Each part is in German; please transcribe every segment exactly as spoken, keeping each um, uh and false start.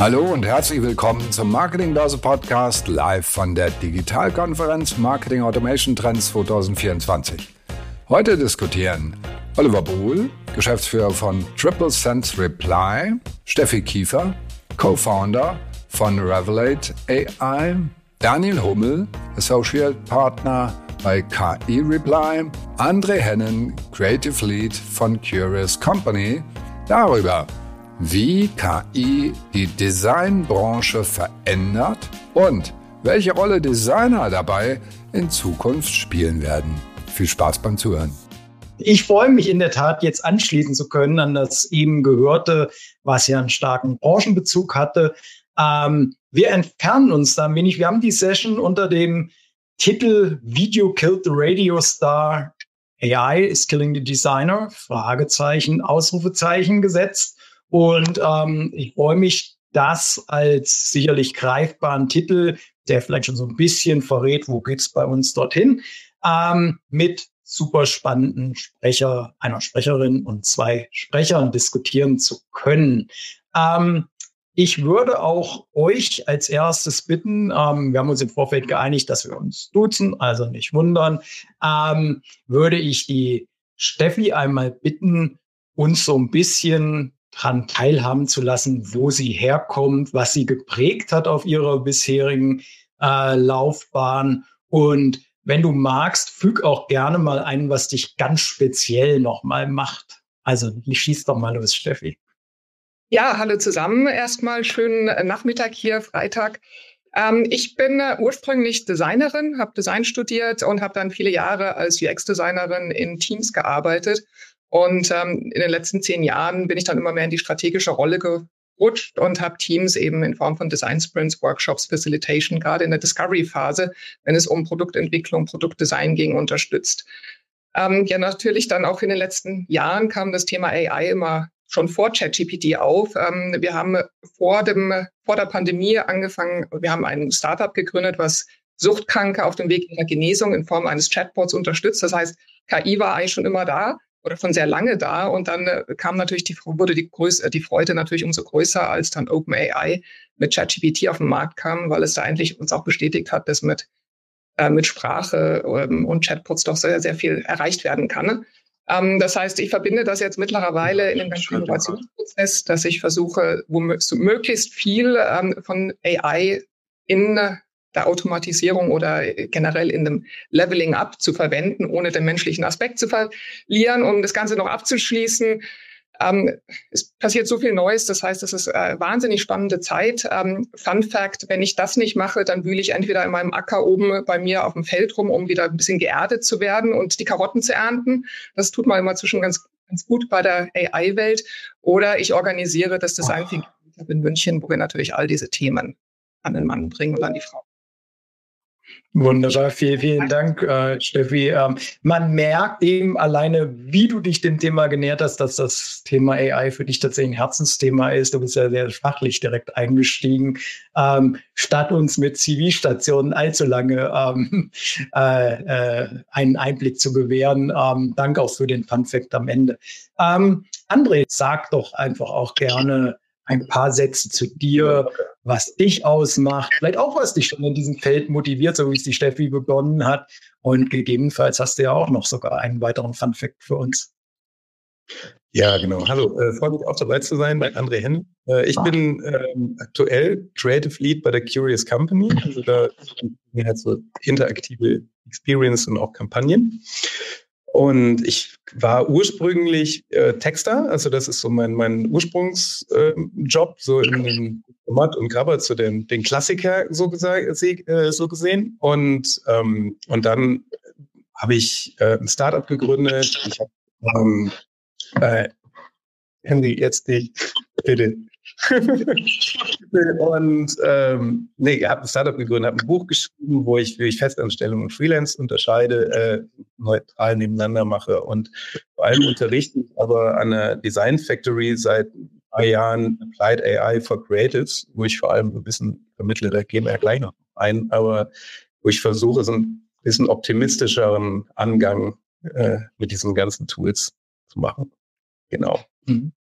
Hallo und herzlich willkommen zum Marketingbörse Podcast live von der Digitalkonferenz Marketing Automation Trends zwanzig vierundzwanzig. Heute diskutieren Oliver Buhl, Geschäftsführer von Triple Sense Reply, Steffi Kiefer, Co-Founder von Revelate A I, Daniel Hummel, Associate Partner bei K I Reply, André Hennen, Creative Lead von Curious Company, darüber, wie K I die Designbranche verändert und welche Rolle Designer dabei in Zukunft spielen werden. Viel Spaß beim Zuhören. Ich freue mich in der Tat, jetzt anschließen zu können an das eben Gehörte, was ja einen starken Branchenbezug hatte. Ähm, wir entfernen uns da ein wenig. Wir haben die Session unter dem Titel Video Killed the Radio Star, A I is Killing the Designer, Fragezeichen, Ausrufezeichen gesetzt. Und ähm, ich freue mich, das als sicherlich greifbaren Titel, der vielleicht schon so ein bisschen verrät, wo geht's bei uns dorthin, ähm, mit super spannenden Sprecher, einer Sprecherin und zwei Sprechern diskutieren zu können. Ähm, ich würde auch euch als erstes bitten, ähm, wir haben uns im Vorfeld geeinigt, dass wir uns duzen, also nicht wundern, ähm, würde ich die Steffi einmal bitten, uns so ein bisschen dran teilhaben zu lassen, wo sie herkommt, was sie geprägt hat auf ihrer bisherigen äh, Laufbahn. Und wenn du magst, füg auch gerne mal ein, was dich ganz speziell nochmal macht. Also schieß doch mal los, Steffi. Ja, hallo zusammen. Erstmal schönen Nachmittag hier, Freitag. Ähm, ich bin äh, ursprünglich Designerin, habe Design studiert und habe dann viele Jahre als U X-Designerin in Teams gearbeitet. Und ähm, in den letzten zehn Jahren bin ich dann immer mehr in die strategische Rolle gerutscht und habe Teams eben in Form von Design Sprints, Workshops, Facilitation, gerade in der Discovery-Phase, wenn es um Produktentwicklung, Produktdesign ging, unterstützt. Ähm, ja, natürlich dann auch in den letzten Jahren kam das Thema A I immer schon vor ChatGPT auf. Ähm, wir haben vor dem vor der Pandemie angefangen, wir haben ein Startup gegründet, was Suchtkranke auf dem Weg ihrer Genesung in Form eines Chatbots unterstützt. Das heißt, K I war eigentlich schon immer da oder schon sehr lange da. Und dann äh, kam natürlich die, wurde die, Größe, die Freude natürlich umso größer, als dann OpenAI mit ChatGPT auf den Markt kam, weil es da eigentlich uns auch bestätigt hat, dass mit, äh, mit Sprache ähm, und Chatbots doch sehr, sehr viel erreicht werden kann. Ne? Ähm, das heißt, ich verbinde das jetzt mittlerweile in den ganzen Innovationsprozess, dass ich versuche, wo möglichst viel ähm, von A I in der Automatisierung oder generell in dem Leveling Up zu verwenden, ohne den menschlichen Aspekt zu verlieren. Um das Ganze noch abzuschließen, ähm, es passiert so viel Neues, das heißt, es ist eine wahnsinnig spannende Zeit. Ähm, Fun Fact, wenn ich das nicht mache, dann wühle ich entweder in meinem Acker oben bei mir auf dem Feld rum, um wieder ein bisschen geerdet zu werden und die Karotten zu ernten. Das tut man immer zwischen ganz, ganz gut bei der A I-Welt. Oder ich organisiere das Design Thinking in München, wo wir natürlich all diese Themen an den Mann bringen und an die Frau. Wunderbar, vielen, vielen Dank, äh, Steffi. Ähm, man merkt eben alleine, wie du dich dem Thema genähert hast, dass das Thema A I für dich tatsächlich ein Herzensthema ist. Du bist ja sehr fachlich direkt eingestiegen, ähm, statt uns mit C V-Stationen allzu lange ähm, äh, äh, einen Einblick zu gewähren. Ähm, danke auch für den Fun-Fact am Ende. Ähm, André, sag doch einfach auch gerne ein paar Sätze zu dir, was dich ausmacht, vielleicht auch, was dich schon in diesem Feld motiviert, so wie es die Steffi begonnen hat. Und gegebenenfalls hast du ja auch noch sogar einen weiteren Funfact für uns. Ja, genau. Hallo, äh, freue mich auch dabei zu sein bei André Hennen. Äh, ich bin ähm, aktuell Creative Lead bei der Curious Company. Also da mir halt so interaktive Experience und auch Kampagnen. Und ich war ursprünglich äh, Texter, also das ist so mein mein Ursprungsjob, äh, so in dem Format und Grabber zu den den Klassiker so gesagt äh, so gesehen. Und ähm, und dann habe ich äh, ein Startup gegründet. Ich habe ähm, äh, Henry, jetzt nicht, bitte. Und ähm, nee, ich habe ein Startup gegründet, habe ein Buch geschrieben, wo ich, wie ich Festanstellung und Freelance unterscheide, äh, neutral nebeneinander mache und vor allem unterrichte ich aber an der Design Factory seit drei Jahren Applied A I for Creatives, wo ich vor allem ein bisschen vermittle, da gehen wir ja gleich noch ein, aber wo ich versuche, so ein bisschen optimistischeren Angang äh, mit diesen ganzen Tools zu machen. Genau. Mhm.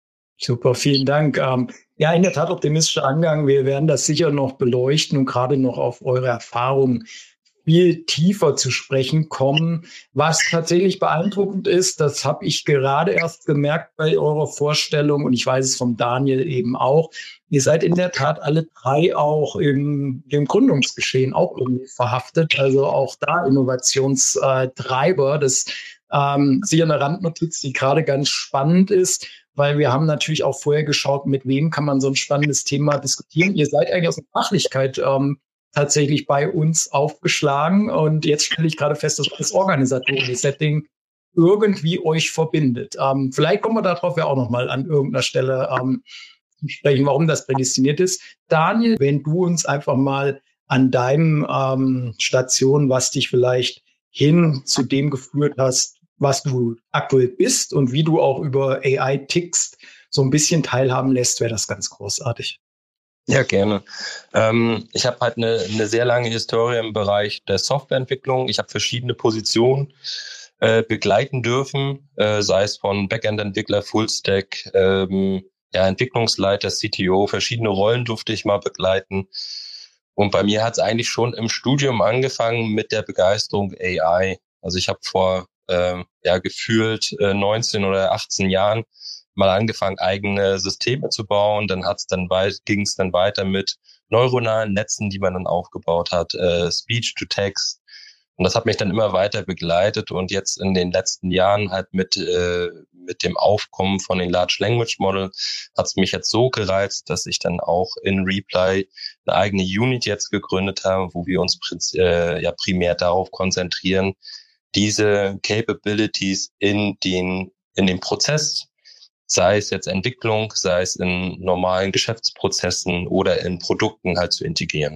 Super, vielen Dank. Ähm, ja, in der Tat optimistischer Angang. Wir werden das sicher noch beleuchten und gerade noch auf eure Erfahrungen viel tiefer zu sprechen kommen. Was tatsächlich beeindruckend ist, das habe ich gerade erst gemerkt bei eurer Vorstellung und ich weiß es vom Daniel eben auch. Ihr seid in der Tat alle drei auch im, im Gründungsgeschehen auch irgendwie verhaftet. Also auch da Innovationstreiber. Das ähm, sicher eine Randnotiz, die gerade ganz spannend ist, weil wir haben natürlich auch vorher geschaut, mit wem kann man so ein spannendes Thema diskutieren. Ihr seid eigentlich aus der Fachlichkeit ähm, tatsächlich bei uns aufgeschlagen. Und jetzt stelle ich gerade fest, dass das organisatorische Setting irgendwie euch verbindet. Ähm, vielleicht kommen wir darauf ja auch nochmal an irgendeiner Stelle ähm, zu sprechen, warum das prädestiniert ist. Daniel, wenn du uns einfach mal an deinem ähm, Station, was dich vielleicht hin zu dem geführt hast, was du aktuell bist und wie du auch über A I tickst, so ein bisschen teilhaben lässt, wäre das ganz großartig. Ja, gerne. Ähm, ich habe halt eine, eine sehr lange Historie im Bereich der Softwareentwicklung. Ich habe verschiedene Positionen äh, begleiten dürfen, äh, sei es von Backend-Entwickler, Fullstack, ähm, ja, Entwicklungsleiter, C T O, verschiedene Rollen durfte ich mal begleiten. Und bei mir hat es eigentlich schon im Studium angefangen mit der Begeisterung A I. Also ich habe vor äh, ja gefühlt äh, neunzehn oder achtzehn Jahren mal angefangen, eigene Systeme zu bauen. Dann hat's dann weit, ging es dann weiter mit neuronalen Netzen, die man dann aufgebaut hat, äh, Speech to Text. Und das hat mich dann immer weiter begleitet. Und jetzt in den letzten Jahren halt mit äh, mit dem Aufkommen von den Large Language Model hat es mich jetzt so gereizt, dass ich dann auch in Reply eine eigene Unit jetzt gegründet habe, wo wir uns äh, ja primär darauf konzentrieren, diese Capabilities in den in den Prozess, sei es jetzt Entwicklung, sei es in normalen Geschäftsprozessen oder in Produkten halt zu integrieren.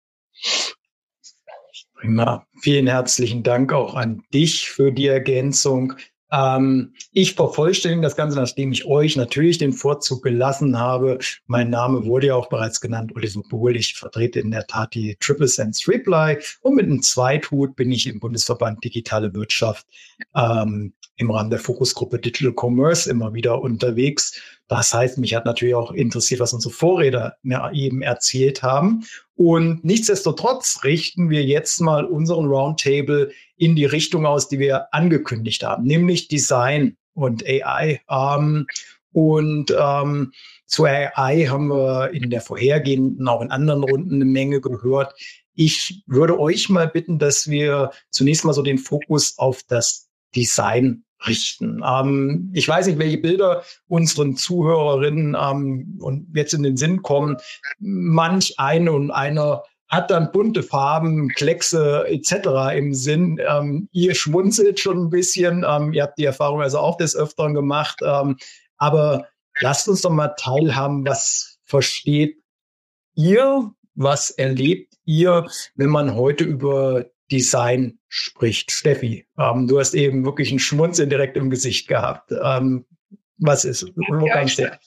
Prima. Vielen herzlichen Dank auch an dich für die Ergänzung. Ähm, ich vervollständige das Ganze, nachdem ich euch natürlich den Vorzug gelassen habe. Mein Name wurde ja auch bereits genannt, Oliver Bohl. Ich vertrete in der Tat die Triple Sense Reply und mit einem Zweithut bin ich im Bundesverband Digitale Wirtschaft ähm, im Rahmen der Fokusgruppe Digital Commerce immer wieder unterwegs. Das heißt, mich hat natürlich auch interessiert, was unsere Vorredner eben erzählt haben. Und nichtsdestotrotz richten wir jetzt mal unseren Roundtable in die Richtung aus, die wir angekündigt haben, nämlich Design und A I. Ähm, und ähm, zu A I haben wir in der vorhergehenden, auch in anderen Runden eine Menge gehört. Ich würde euch mal bitten, dass wir zunächst mal so den Fokus auf das Design richten. Ähm, ich weiß nicht, welche Bilder unseren Zuhörerinnen ähm, und jetzt in den Sinn kommen. Manch eine und einer hat dann bunte Farben, Kleckse et cetera im Sinn. Ähm, ihr schmunzelt schon ein bisschen. Ähm, ihr habt die Erfahrung also auch des Öfteren gemacht. Ähm, aber lasst uns doch mal teilhaben, was versteht ihr, was erlebt ihr, wenn man heute über Design spricht. Steffi, ähm, du hast eben wirklich ein Schmunzeln direkt im Gesicht gehabt. Ähm, was ist? Wo ja, kannst du?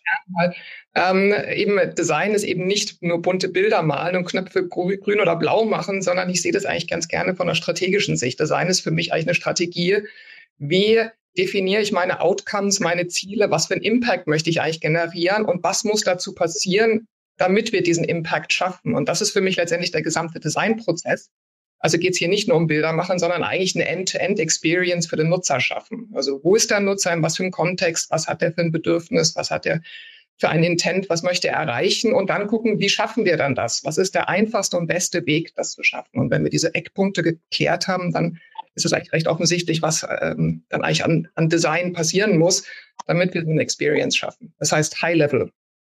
Ähm, eben Design ist eben nicht nur bunte Bilder malen und Knöpfe grün oder blau machen, sondern ich sehe das eigentlich ganz gerne von einer strategischen Sicht. Design ist für mich eigentlich eine Strategie. Wie definiere ich meine Outcomes, meine Ziele? Was für einen Impact möchte ich eigentlich generieren? Und was muss dazu passieren, damit wir diesen Impact schaffen? Und das ist für mich letztendlich der gesamte Designprozess. Also geht es hier nicht nur um Bilder machen, sondern eigentlich eine End-to-End-Experience für den Nutzer schaffen. Also wo ist der Nutzer, in was für einem Kontext, was hat er für ein Bedürfnis, was hat er für einen Intent, was möchte er erreichen und dann gucken, wie schaffen wir dann das? Was ist der einfachste und beste Weg, das zu schaffen? Und wenn wir diese Eckpunkte geklärt haben, dann ist es eigentlich recht offensichtlich, was ähm, dann eigentlich an, an Design passieren muss, damit wir eine Experience schaffen. Das heißt High-Level.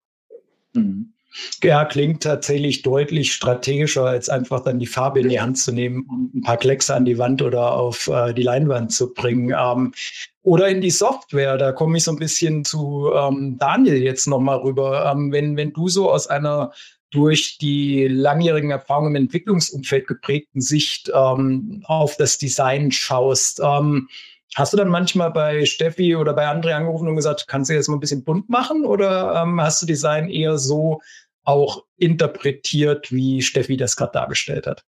Mhm. Ja, klingt tatsächlich deutlich strategischer, als einfach dann die Farbe in die Hand zu nehmen und ein paar Kleckse an die Wand oder auf äh, die Leinwand zu bringen. Ähm, oder in die Software, da komme ich so ein bisschen zu ähm, Daniel jetzt nochmal rüber. Ähm, wenn, wenn du so aus einer durch die langjährigen Erfahrungen im Entwicklungsumfeld geprägten Sicht ähm, auf das Design schaust, ähm, hast du dann manchmal bei Steffi oder bei André angerufen und gesagt, kannst du jetzt mal ein bisschen bunt machen? Oder ähm, hast du Design eher so auch interpretiert, wie Steffi das gerade dargestellt hat?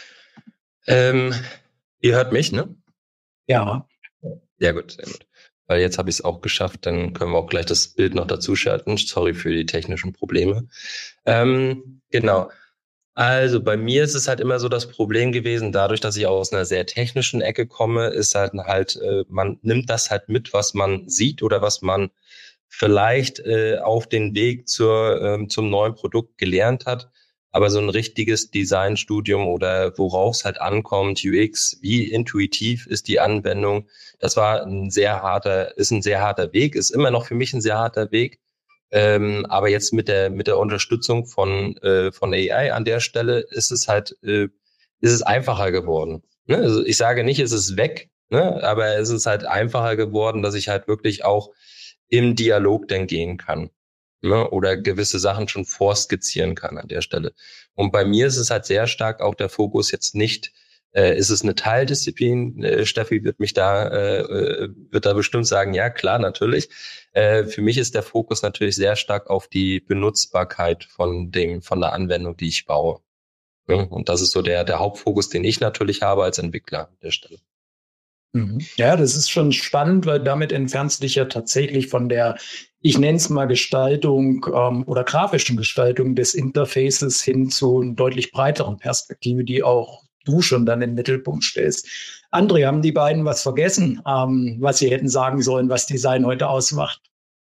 Ähm, ihr hört mich, ne? Ja. Ja, gut, sehr gut. weil jetzt habe ich es auch geschafft, dann können wir auch gleich das Bild noch dazu schalten. Sorry für die technischen Probleme. Ähm, genau. Also bei mir ist es halt immer so das Problem gewesen, dadurch, dass ich aus einer sehr technischen Ecke komme, ist halt halt, äh, man nimmt das halt mit, was man sieht oder was man vielleicht äh, auf den Weg zur ähm, zum neuen Produkt gelernt hat. Aber so ein richtiges Designstudium oder worauf es halt ankommt, U X, wie intuitiv ist die Anwendung, das war ein sehr harter, ist ein sehr harter Weg, ist immer noch für mich ein sehr harter Weg. Ähm, aber jetzt mit der mit der Unterstützung von äh, von A I an der Stelle ist es halt äh, ist es einfacher geworden. Ne? Also ich sage nicht, es ist weg, ne? Aber es ist halt einfacher geworden, dass ich halt wirklich auch im Dialog dann gehen kann, ne? Oder gewisse Sachen schon vorskizzieren kann an der Stelle. Und bei mir ist es halt sehr stark auch der Fokus jetzt nicht, äh, ist es eine Teildisziplin? Äh, Steffi wird mich da äh, wird da bestimmt sagen, ja klar, natürlich. Äh, für mich ist der Fokus natürlich sehr stark auf die Benutzbarkeit von dem von der Anwendung, die ich baue. Ja, und das ist so der der Hauptfokus, den ich natürlich habe als Entwickler an der Stelle. Ja, das ist schon spannend, weil damit entfernst du dich ja tatsächlich von der, ich nenne es mal Gestaltung ähm, oder grafischen Gestaltung des Interfaces hin zu einer deutlich breiteren Perspektive, die auch du schon dann in den Mittelpunkt stellst. André, haben die beiden was vergessen, ähm, was sie hätten sagen sollen, was Design heute ausmacht?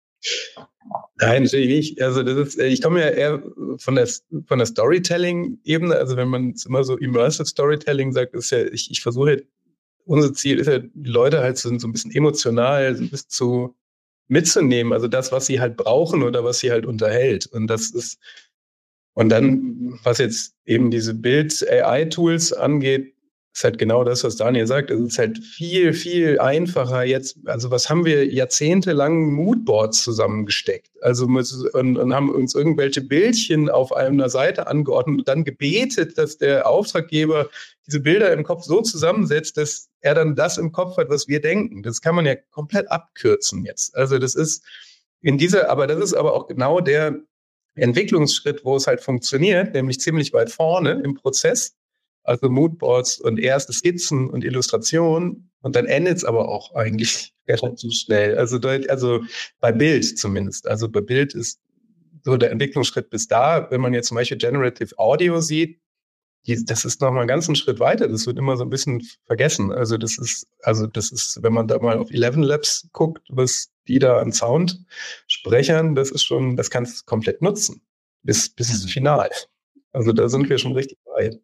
Nein, natürlich nicht. Also das ist, ich komme ja eher von der von der Storytelling-Ebene. Also wenn man immer so Immersive Storytelling sagt, ist ja, ich, ich versuche, unser Ziel ist ja, die Leute halt so, so ein bisschen emotional, so ein bisschen zu mitzunehmen. Also das, was sie halt brauchen oder was sie halt unterhält. Und das ist, und dann, was jetzt eben diese Bild-A I-Tools angeht, ist halt genau das, was Daniel sagt. Es ist halt viel, viel einfacher jetzt. Also was haben wir jahrzehntelang Moodboards zusammengesteckt? Also und, und haben uns irgendwelche Bildchen auf einer Seite angeordnet und dann gebetet, dass der Auftraggeber diese Bilder im Kopf so zusammensetzt, dass er dann das im Kopf hat, was wir denken. Das kann man ja komplett abkürzen jetzt. Also das ist in dieser, aber das ist aber auch genau der Entwicklungsschritt, wo es halt funktioniert, nämlich ziemlich weit vorne im Prozess. Also Moodboards und erste Skizzen und Illustrationen. Und dann endet es aber auch eigentlich relativ schnell. Also, deut, also bei Bild zumindest. Also bei Bild ist so der Entwicklungsschritt bis da. Wenn man jetzt zum Beispiel Generative Audio sieht, die, das ist noch mal einen ganzen Schritt weiter. Das wird immer so ein bisschen vergessen. Also das ist, also das ist, wenn man da mal auf Eleven Labs guckt, was die da an Soundsprechern, das ist schon, das kannst du komplett nutzen. Bis, bis mhm. final. Also da sind wir schon richtig weit.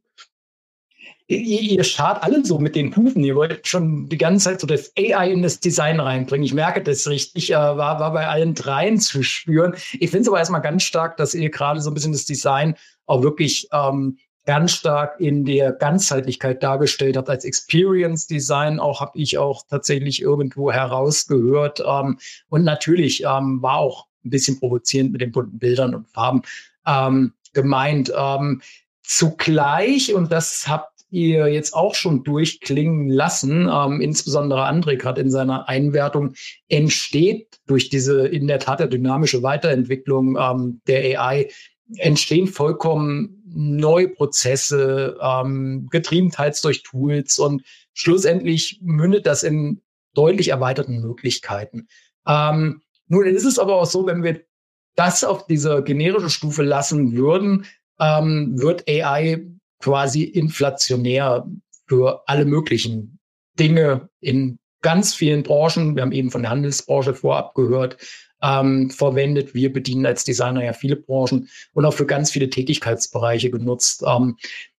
Ihr, ihr schart alle so mit den Hufen. Ihr wollt schon die ganze Zeit so das A I in das Design reinbringen. Ich merke das richtig. Ich äh, war, war bei allen dreien zu spüren. Ich finde es aber erstmal ganz stark, dass ihr gerade so ein bisschen das Design auch wirklich ähm, ganz stark in der Ganzheitlichkeit dargestellt habt. Als Experience Design auch habe ich auch tatsächlich irgendwo herausgehört. Ähm, und natürlich ähm, war auch ein bisschen provozierend mit den bunten Bildern und Farben ähm, gemeint. Ähm, zugleich, und das habt ihr jetzt auch schon durchklingen lassen, ähm, insbesondere André gerade in seiner Einwertung, entsteht durch diese in der Tat der dynamische Weiterentwicklung ähm, der A I, entstehen vollkommen neue Prozesse, ähm, getrieben teils durch Tools, und schlussendlich mündet das in deutlich erweiterten Möglichkeiten. Ähm, nun ist es aber auch so, wenn wir das auf dieser generischen Stufe lassen würden, ähm, wird A I quasi inflationär für alle möglichen Dinge in ganz vielen Branchen. Wir haben eben von der Handelsbranche vorab gehört, ähm, verwendet. Wir bedienen als Designer ja viele Branchen und auch für ganz viele Tätigkeitsbereiche genutzt. Ähm,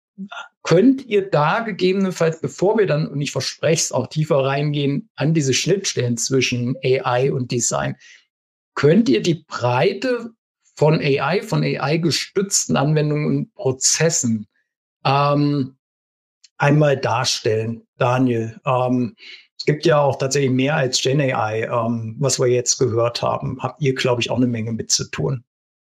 könnt ihr da gegebenenfalls, bevor wir dann, und ich verspreche es, auch tiefer reingehen, an diese Schnittstellen zwischen A I und Design, könnt ihr die Breite von A I, von A I-gestützten Anwendungen und Prozessen Ähm, einmal darstellen, Daniel? Ähm, es gibt ja auch tatsächlich mehr als Gen A I, ähm, was wir jetzt gehört haben. Habt ihr, glaube ich, auch eine Menge mit zu tun?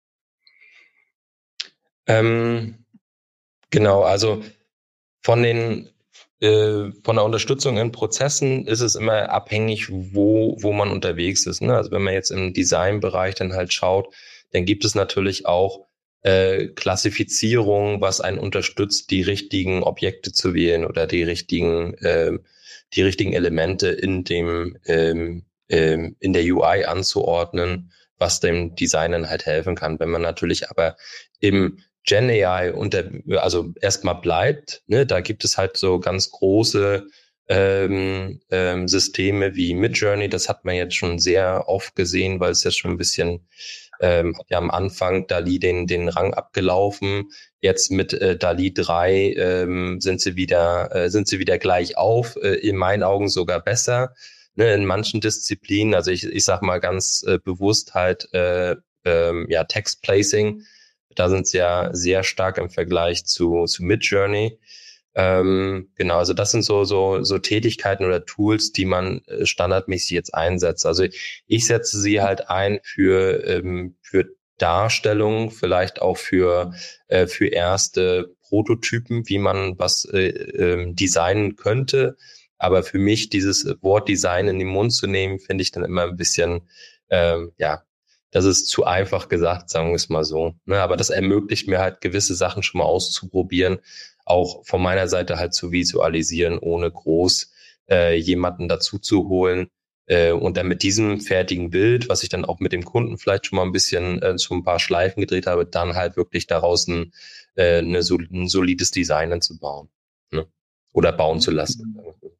Ähm, genau, also von den äh, von der Unterstützung in Prozessen ist es immer abhängig, wo wo man unterwegs ist. Ne? Also wenn man jetzt im Designbereich dann halt schaut, dann gibt es natürlich auch Äh, Klassifizierung, was einen unterstützt, die richtigen Objekte zu wählen oder die richtigen äh, die richtigen Elemente in dem ähm, ähm, in der U I anzuordnen, was dem Designen halt helfen kann. Wenn man natürlich aber im Gen A I unter, also erstmal bleibt, ne, da gibt es halt so ganz große ähm, ähm, Systeme wie Midjourney. Das hat man jetzt schon sehr oft gesehen, weil es ja schon ein bisschen ähm, ja am Anfang DALL-E den den Rang abgelaufen. Jetzt mit äh, DALL-E drei ähm, sind sie wieder äh, sind sie wieder gleich auf. Äh, in meinen Augen sogar besser. Ne, in manchen Disziplinen, also ich ich sag mal ganz äh, bewusst halt äh, ähm, ja Text Placing. Da sind sie ja sehr stark im Vergleich zu zu Midjourney. Ähm, genau, also das sind so so so Tätigkeiten oder Tools, die man äh, standardmäßig jetzt einsetzt. Also ich, ich setze sie halt ein für ähm, für Darstellung, vielleicht auch für äh, für erste Prototypen, wie man was äh, äh, designen könnte. Aber für mich dieses Wort Design in den Mund zu nehmen, finde ich dann immer ein bisschen ähm, ja, das ist zu einfach gesagt, sagen wir es mal so. Ne, aber das ermöglicht mir halt gewisse Sachen schon mal auszuprobieren, auch von meiner Seite halt zu visualisieren, ohne groß äh, jemanden dazu zu holen. Äh, und dann mit diesem fertigen Bild, was ich dann auch mit dem Kunden vielleicht schon mal ein bisschen äh, so ein paar Schleifen gedreht habe, dann halt wirklich daraus ein, äh, eine, ein solides Design zu bauen. Ne? Oder bauen zu lassen.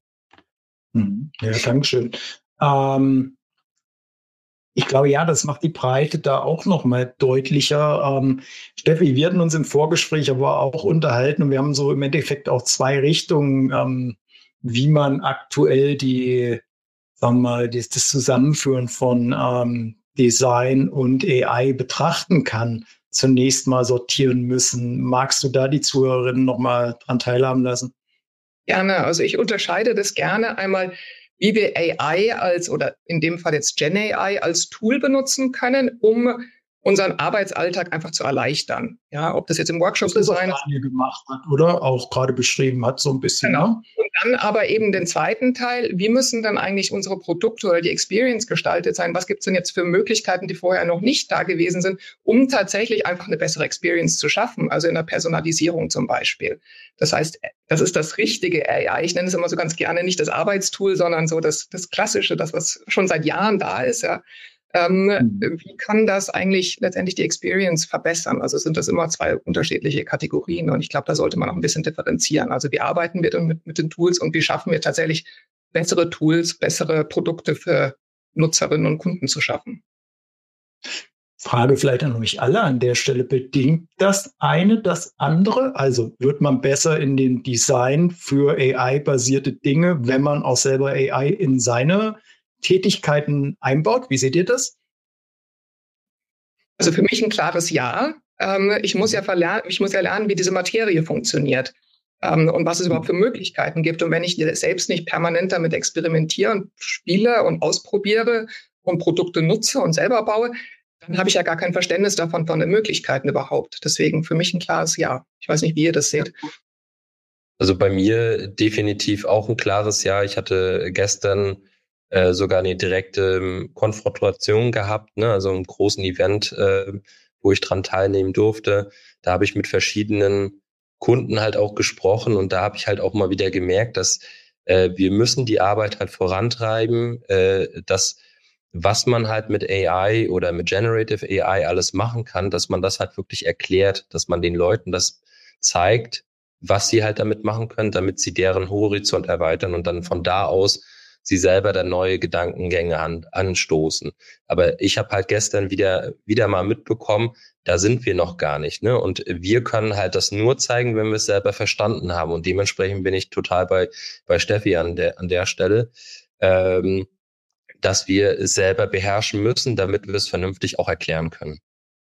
Ja, Dankeschön. Ähm, Ich glaube, ja, das macht die Breite da auch noch mal deutlicher. Ähm, Steffi, wir hatten uns im Vorgespräch aber auch unterhalten und wir haben so im Endeffekt auch zwei Richtungen, ähm, wie man aktuell die, sagen wir mal, das, das Zusammenführen von ähm, Design und A I betrachten kann, zunächst mal sortieren müssen. Magst du da die Zuhörerinnen noch mal dran teilhaben lassen? Gerne. Also ich unterscheide das gerne einmal, wie wir A I als, oder in dem Fall jetzt Gen A I als Tool benutzen können, um unseren Arbeitsalltag einfach zu erleichtern. Ja, ob das jetzt im Workshop-Design ist. Das gemacht hat, oder? Auch gerade beschrieben hat, so ein bisschen. Genau. Ne? Und dann aber eben den zweiten Teil, wie müssen dann eigentlich unsere Produkte oder die Experience gestaltet sein? Was gibt es denn jetzt für Möglichkeiten, die vorher noch nicht da gewesen sind, um tatsächlich einfach eine bessere Experience zu schaffen? Also in der Personalisierung zum Beispiel. Das heißt, das ist das richtige A I. Ich nenne es immer so ganz gerne nicht das Arbeitstool, sondern so das, das Klassische, das, was schon seit Jahren da ist, ja. Ähm, mhm. Wie kann das eigentlich letztendlich die Experience verbessern? Also sind das immer zwei unterschiedliche Kategorien und ich glaube, da sollte man noch ein bisschen differenzieren. Also wie arbeiten wir dann mit, mit den Tools und wie schaffen wir tatsächlich bessere Tools, bessere Produkte für Nutzerinnen und Kunden zu schaffen? Frage vielleicht an euch alle an der Stelle. Bedingt das eine das andere? Also wird man besser in den Design für A I-basierte Dinge, wenn man auch selber A I in seine Tätigkeiten einbaut? Wie seht ihr das? Also für mich ein klares Ja. Ähm, ich muss ja verlernen, ich muss ja lernen, wie diese Materie funktioniert ähm, und was es überhaupt für Möglichkeiten gibt. Und wenn ich selbst nicht permanent damit experimentiere und spiele und ausprobiere und Produkte nutze und selber baue, dann habe ich ja gar kein Verständnis davon, von den Möglichkeiten überhaupt. Deswegen für mich ein klares Ja. Ich weiß nicht, wie ihr das seht. Also bei mir definitiv auch ein klares Ja. Ich hatte gestern Äh, sogar eine direkte ähm, Konfrontation gehabt, ne? Also einem großen Event, äh, wo ich dran teilnehmen durfte. Da habe ich mit verschiedenen Kunden halt auch gesprochen und da habe ich halt auch mal wieder gemerkt, dass äh, wir müssen die Arbeit halt vorantreiben, äh, dass was man halt mit A I oder mit Generative A I alles machen kann, dass man das halt wirklich erklärt, dass man den Leuten das zeigt, was sie halt damit machen können, damit sie deren Horizont erweitern und dann von da aus sie selber dann neue Gedankengänge an, anstoßen. Aber ich habe halt gestern wieder wieder mal mitbekommen, da sind wir noch gar nicht, ne? Und wir können halt das nur zeigen, wenn wir es selber verstanden haben. Und dementsprechend bin ich total bei bei Steffi an der an der Stelle, ähm, dass wir es selber beherrschen müssen, damit wir es vernünftig auch erklären können.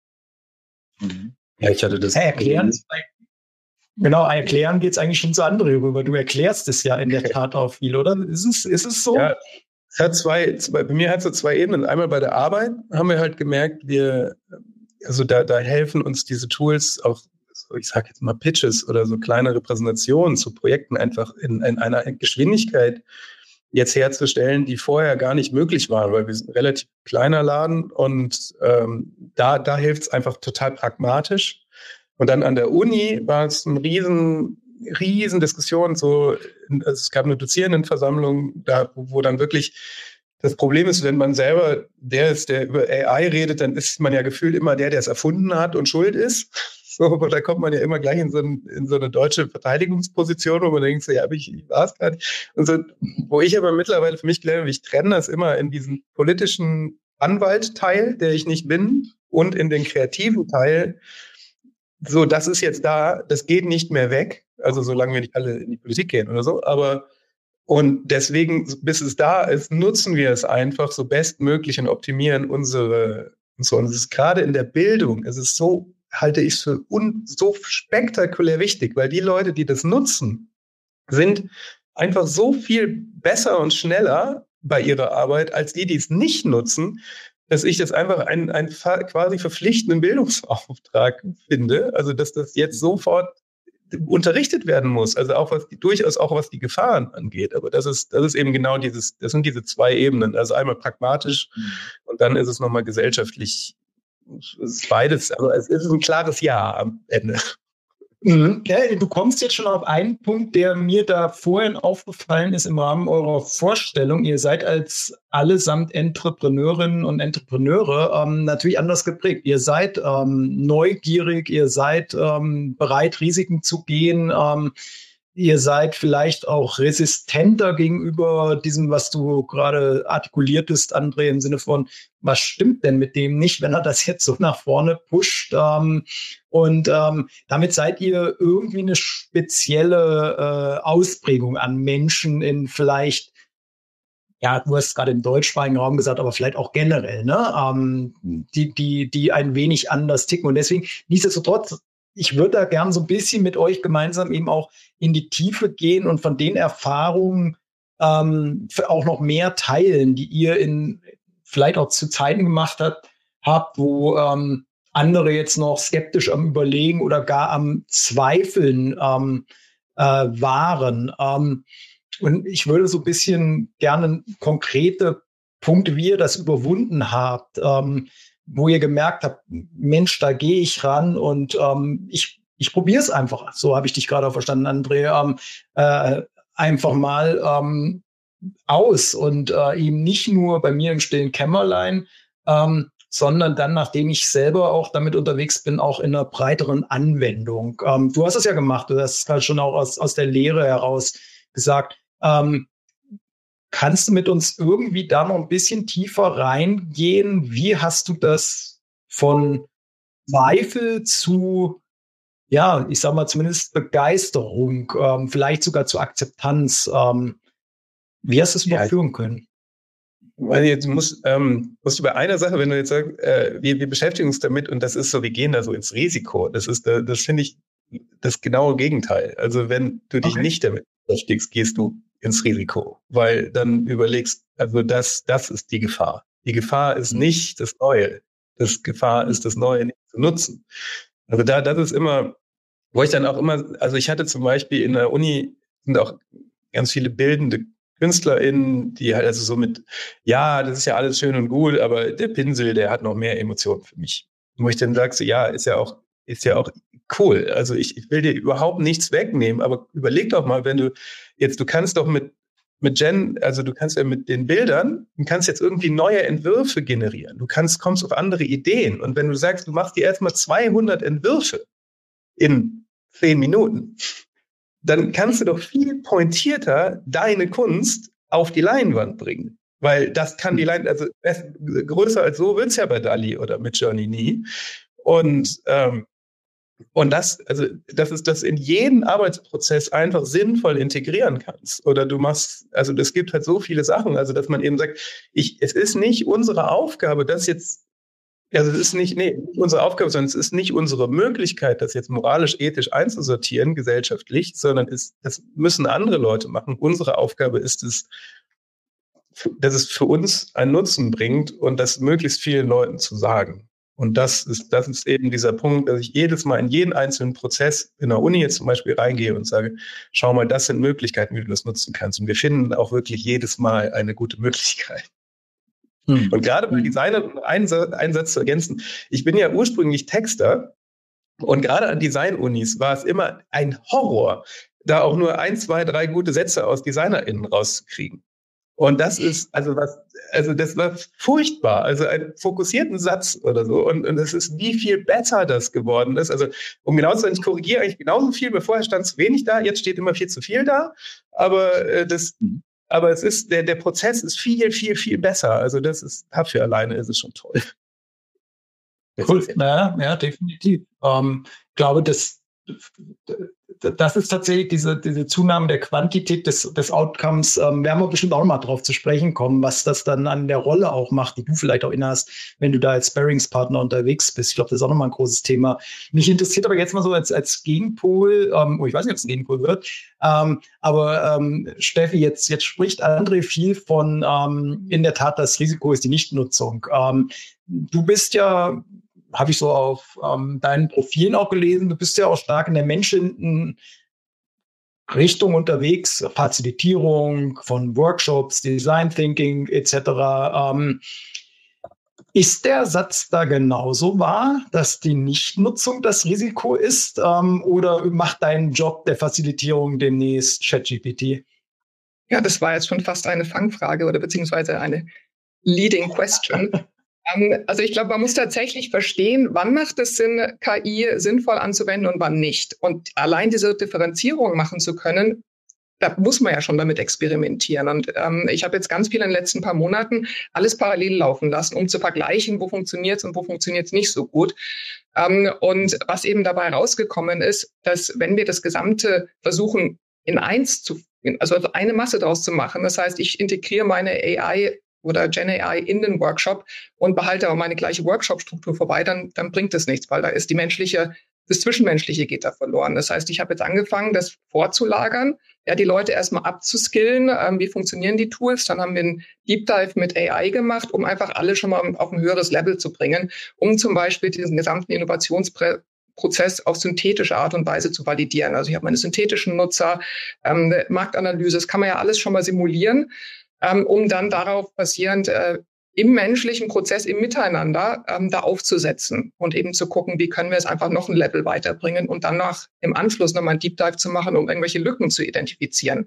Mhm. Ja, ich hatte das. Hey, erklären. Genau, erklären geht es eigentlich schon zu andere rüber. Du erklärst es ja in der Tat auch viel, oder? Ist es, ist es so? Ja, es hat zwei, zwei, bei mir hat es so zwei Ebenen. Einmal bei der Arbeit haben wir halt gemerkt, wir, also da, da helfen uns diese Tools auch, so ich sag jetzt mal Pitches oder so kleinere Präsentationen zu Projekten einfach in, in einer Geschwindigkeit jetzt herzustellen, die vorher gar nicht möglich war, weil wir sind ein relativ kleiner Laden und ähm, da, da hilft es einfach total pragmatisch. Und dann an der Uni war es eine riesen, riesen Diskussion. So, es gab eine Dozierendenversammlung, da, wo dann wirklich das Problem ist, wenn man selber der ist, der über A I redet, dann ist man ja gefühlt immer der, der es erfunden hat und schuld ist. So, und da kommt man ja immer gleich in so, ein, in so eine deutsche Verteidigungsposition, wo man denkt, so, ja, aber ich, ich war es gerade. Und so, wo ich aber mittlerweile für mich gelernt habe, ich trenne das immer in diesen politischen Anwalt-Teil, der ich nicht bin, und in den kreativen Teil. So, das ist jetzt da, das geht nicht mehr weg. Also, solange wir nicht alle in die Politik gehen oder so, aber und deswegen, bis es da ist, nutzen wir es einfach so bestmöglich und optimieren unsere, und so. Und es ist gerade in der Bildung, es ist so, halte ich es für un, so spektakulär wichtig, weil die Leute, die das nutzen, sind einfach so viel besser und schneller bei ihrer Arbeit als die, die es nicht nutzen, dass ich das einfach einen, einen quasi verpflichtenden Bildungsauftrag finde. Also, dass das jetzt sofort unterrichtet werden muss, also auch was die, durchaus auch was die Gefahren angeht. Aber das ist, das ist eben genau dieses, das sind diese zwei Ebenen. Also einmal pragmatisch mhm. und dann ist es nochmal gesellschaftlich. Es ist beides, also es ist ein klares Ja am Ende. Mhm. Ja, du kommst jetzt schon auf einen Punkt, der mir da vorhin aufgefallen ist im Rahmen eurer Vorstellung. Ihr seid als allesamt Entrepreneurinnen und Entrepreneure ähm, natürlich anders geprägt. Ihr seid ähm, neugierig, ihr seid ähm, bereit, Risiken zu gehen. Ähm, ihr seid vielleicht auch resistenter gegenüber diesem, was du gerade artikuliertest, André, im Sinne von, was stimmt denn mit dem nicht, wenn er das jetzt so nach vorne pusht? Ähm, und ähm, damit seid ihr irgendwie eine spezielle äh, Ausprägung an Menschen in vielleicht, ja, du hast gerade im deutschsprachigen Raum gesagt, aber vielleicht auch generell, ne, ähm, die, die, die ein wenig anders ticken. Und deswegen, nichtsdestotrotz, ich würde da gern so ein bisschen mit euch gemeinsam eben auch in die Tiefe gehen und von den Erfahrungen ähm, auch noch mehr teilen, die ihr in vielleicht auch zu Zeiten gemacht habt, habt wo ähm, andere jetzt noch skeptisch am Überlegen oder gar am Zweifeln ähm, äh, waren. Ähm, und ich würde so ein bisschen gerne konkrete Punkte, wie ihr das überwunden habt, ähm, wo ihr gemerkt habt, Mensch, da gehe ich ran und ähm, ich, ich probiere es einfach. So habe ich dich gerade auch verstanden, André. Ähm, äh, einfach mal ähm, aus und äh, eben nicht nur bei mir im stillen Kämmerlein, ähm, sondern dann, nachdem ich selber auch damit unterwegs bin, auch in einer breiteren Anwendung. Ähm, du hast es ja gemacht, du hast es gerade schon auch aus, aus der Lehre heraus gesagt. Ähm, kannst du mit uns irgendwie da noch ein bisschen tiefer reingehen? Wie hast du das von Zweifel zu, ja, ich sag mal zumindest Begeisterung, ähm, vielleicht sogar zu Akzeptanz, ähm, wie hast du es überführen ja, können? Weil jetzt muss, ähm, musst du bei einer Sache, wenn du jetzt sagst, äh, wir, wir beschäftigen uns damit und das ist so, wir gehen da so ins Risiko. Das ist, äh, das finde ich das genaue Gegenteil. Also wenn du dich okay. nicht damit beschäftigst, gehst du ins Risiko, weil dann überlegst, also das, das ist die Gefahr. Die Gefahr ist nicht das Neue. Das Gefahr ist das Neue nicht zu nutzen. Also da, das ist immer, wo ich dann auch immer, also ich hatte zum Beispiel in der Uni sind auch ganz viele bildende KünstlerInnen, die halt also so mit, ja, das ist ja alles schön und gut, aber der Pinsel, der hat noch mehr Emotionen für mich. Wo ich dann sage, so, ja, ist ja auch, ist ja auch cool. Also ich, ich will dir überhaupt nichts wegnehmen, aber überleg doch mal, wenn du jetzt, du kannst doch mit, mit Gen, also du kannst ja mit den Bildern, du kannst jetzt irgendwie neue Entwürfe generieren. Du kannst, kommst auf andere Ideen. Und wenn du sagst, du machst dir erstmal zweihundert Entwürfe in zehn Minuten, dann kannst du doch viel pointierter deine Kunst auf die Leinwand bringen. Weil das kann die Leinwand, also größer als so wird's ja bei Dali oder Midjourney nie. Und, ähm, und das, also, das ist, das in jeden Arbeitsprozess einfach sinnvoll integrieren kannst. Oder du machst, also, es gibt halt so viele Sachen, also, dass man eben sagt, ich, es ist nicht unsere Aufgabe, das jetzt, also, es ist nicht, nee, nicht unsere Aufgabe, sondern es ist nicht unsere Möglichkeit, das jetzt moralisch, ethisch einzusortieren, gesellschaftlich, sondern es, das müssen andere Leute machen. Unsere Aufgabe ist es, dass es für uns einen Nutzen bringt und das möglichst vielen Leuten zu sagen. Und das ist, das ist eben dieser Punkt, dass ich jedes Mal in jeden einzelnen Prozess in der Uni jetzt zum Beispiel reingehe und sage, schau mal, das sind Möglichkeiten, wie du das nutzen kannst. Und wir finden auch wirklich jedes Mal eine gute Möglichkeit. Hm. Und gerade bei Designern, einen, einen Satz zu ergänzen, ich bin ja ursprünglich Texter und gerade an Design-Unis war es immer ein Horror, da auch nur ein, zwei, drei gute Sätze aus DesignerInnen rauszukriegen. Und das ist, also was, also das war furchtbar. Also einen fokussierten Satz oder so. Und, und es ist, wie viel besser das geworden ist. Also, um genau zu sein, ich korrigiere eigentlich genauso viel, weil vorher stand zu wenig da, jetzt steht immer viel zu viel da. Aber äh, das, aber es ist, der, der Prozess ist viel, viel, viel besser. Also das ist, dafür alleine ist es schon toll. Cool, ja, ja, definitiv. Ähm, ich glaube, das, das ist tatsächlich diese, diese Zunahme der Quantität des, des Outcomes. Ähm, werden wir bestimmt auch noch mal drauf zu sprechen kommen, was das dann an der Rolle auch macht, die du vielleicht auch innehast, wenn du da als Sparringspartner unterwegs bist. Ich glaube, das ist auch noch mal ein großes Thema. Mich interessiert aber jetzt mal so als, als Gegenpol, ähm, oh, ich weiß nicht, ob es ein Gegenpol wird, ähm, aber ähm, Steffi, jetzt, jetzt spricht André viel von, ähm, in der Tat, das Risiko ist die Nichtnutzung. Ähm, du bist ja, habe ich so auf ähm, deinen Profilen auch gelesen, du bist ja auch stark in der menschlichen Richtung unterwegs, Facilitierung von Workshops, Design Thinking et cetera. Ähm, ist der Satz da genauso wahr, dass die Nichtnutzung das Risiko ist, ähm, oder macht dein Job der Facilitierung demnächst ChatGPT? Ja, das war jetzt schon fast eine Fangfrage oder beziehungsweise eine Leading Question. Also ich glaube, man muss tatsächlich verstehen, wann macht es Sinn, K I sinnvoll anzuwenden und wann nicht. Und allein diese Differenzierung machen zu können, da muss man ja schon damit experimentieren. Und ähm, ich habe jetzt ganz viel in den letzten paar Monaten alles parallel laufen lassen, um zu vergleichen, wo funktioniert es und wo funktioniert es nicht so gut. Ähm, und was eben dabei rausgekommen ist, dass wenn wir das Gesamte versuchen, in eins zu, also eine Masse daraus zu machen, das heißt, ich integriere meine A I oder Gen A I in den Workshop und behalte aber meine gleiche Workshop-Struktur vorbei, dann, dann bringt das nichts, weil da ist die menschliche, das Zwischenmenschliche geht da verloren. Das heißt, ich habe jetzt angefangen, das vorzulagern, ja, die Leute erstmal abzuskillen, ähm, wie funktionieren die Tools. Dann haben wir einen Deep Dive mit A I gemacht, um einfach alle schon mal auf ein höheres Level zu bringen, um zum Beispiel diesen gesamten Innovationsprozess auf synthetische Art und Weise zu validieren. Also ich habe meine synthetischen Nutzer, ähm, Marktanalyse, das kann man ja alles schon mal simulieren, ähm, um dann darauf basierend äh, im menschlichen Prozess, im Miteinander ähm, da aufzusetzen und eben zu gucken, wie können wir es einfach noch ein Level weiterbringen und dann noch im Anschluss nochmal einen Deep Dive zu machen, um irgendwelche Lücken zu identifizieren.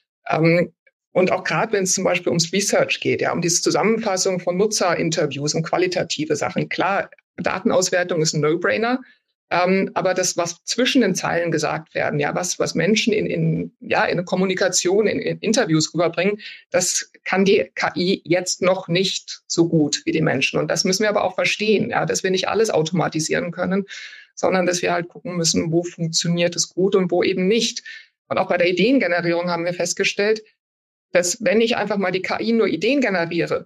Ähm, und auch gerade, wenn es zum Beispiel ums Research geht, ja, um diese Zusammenfassung von Nutzerinterviews und qualitative Sachen. Klar, Datenauswertung ist ein No-Brainer. Ähm, aber das, was zwischen den Zeilen gesagt werden, ja, was, was Menschen in, in, ja, in Kommunikation, in, in Interviews rüberbringen, das kann die K I jetzt noch nicht so gut wie die Menschen. Und das müssen wir aber auch verstehen, ja, dass wir nicht alles automatisieren können, sondern dass wir halt gucken müssen, wo funktioniert es gut und wo eben nicht. Und auch bei der Ideengenerierung haben wir festgestellt, dass wenn ich einfach mal die K I nur Ideen generiere,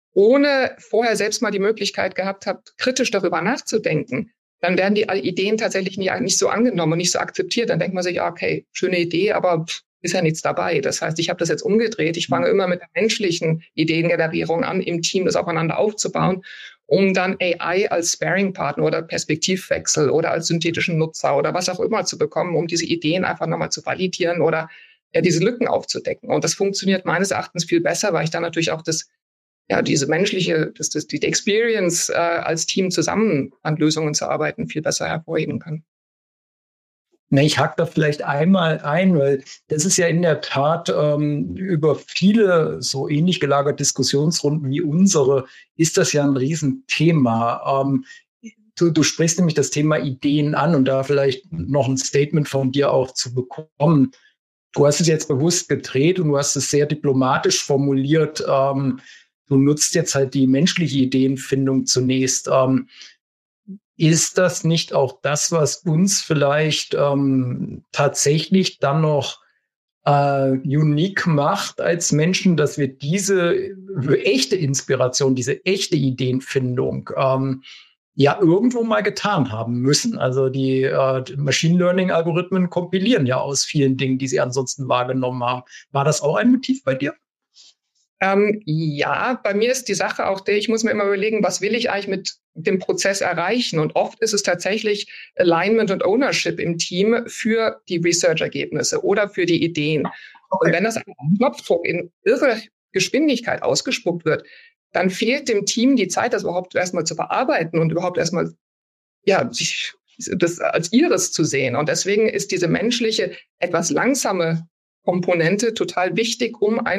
ohne vorher selbst mal die Möglichkeit gehabt habe, kritisch darüber nachzudenken, dann werden die Ideen tatsächlich nicht, nicht so angenommen und nicht so akzeptiert. Dann denkt man sich, okay, schöne Idee, aber pff, ist ja nichts dabei. Das heißt, ich habe das jetzt umgedreht. Ich fange immer mit der menschlichen Ideengenerierung an, im Team das aufeinander aufzubauen, um dann A I als Sparing-Partner oder Perspektivwechsel oder als synthetischen Nutzer oder was auch immer zu bekommen, um diese Ideen einfach nochmal zu validieren oder ja, diese Lücken aufzudecken. Und das funktioniert meines Erachtens viel besser, weil ich dann natürlich auch das ja, diese menschliche, das, das, die Experience äh, als Team zusammen an Lösungen zu arbeiten, viel besser hervorheben kann. Ne, ich hake da vielleicht einmal ein, weil das ist ja in der Tat ähm, über viele so ähnlich gelagerte Diskussionsrunden wie unsere, ist das ja ein Riesenthema. Ähm, du, du sprichst nämlich das Thema Ideen an und da vielleicht noch ein Statement von dir auch zu bekommen. Du hast es jetzt bewusst gedreht und du hast es sehr diplomatisch formuliert. Ähm, Du nutzt jetzt halt die menschliche Ideenfindung zunächst. Ähm, ist das nicht auch das, was uns vielleicht ähm, tatsächlich dann noch äh, unique macht als Menschen, dass wir diese echte Inspiration, diese echte Ideenfindung ähm, ja irgendwo mal getan haben müssen? Also die äh, Machine Learning-Algorithmen kompilieren ja aus vielen Dingen, die sie ansonsten wahrgenommen haben. War das auch ein Motiv bei dir? Ähm, ja, bei mir ist die Sache auch der, ich muss mir immer überlegen, was will ich eigentlich mit dem Prozess erreichen? Und oft ist es tatsächlich Alignment und Ownership im Team für die Research-Ergebnisse oder für die Ideen. Okay. Und wenn das auf Knopfdruck in irre Geschwindigkeit ausgespuckt wird, dann fehlt dem Team die Zeit, das überhaupt erstmal zu bearbeiten und überhaupt erstmal, ja, sich das als ihres zu sehen. Und deswegen ist diese menschliche, etwas langsame Komponente total wichtig, um einfach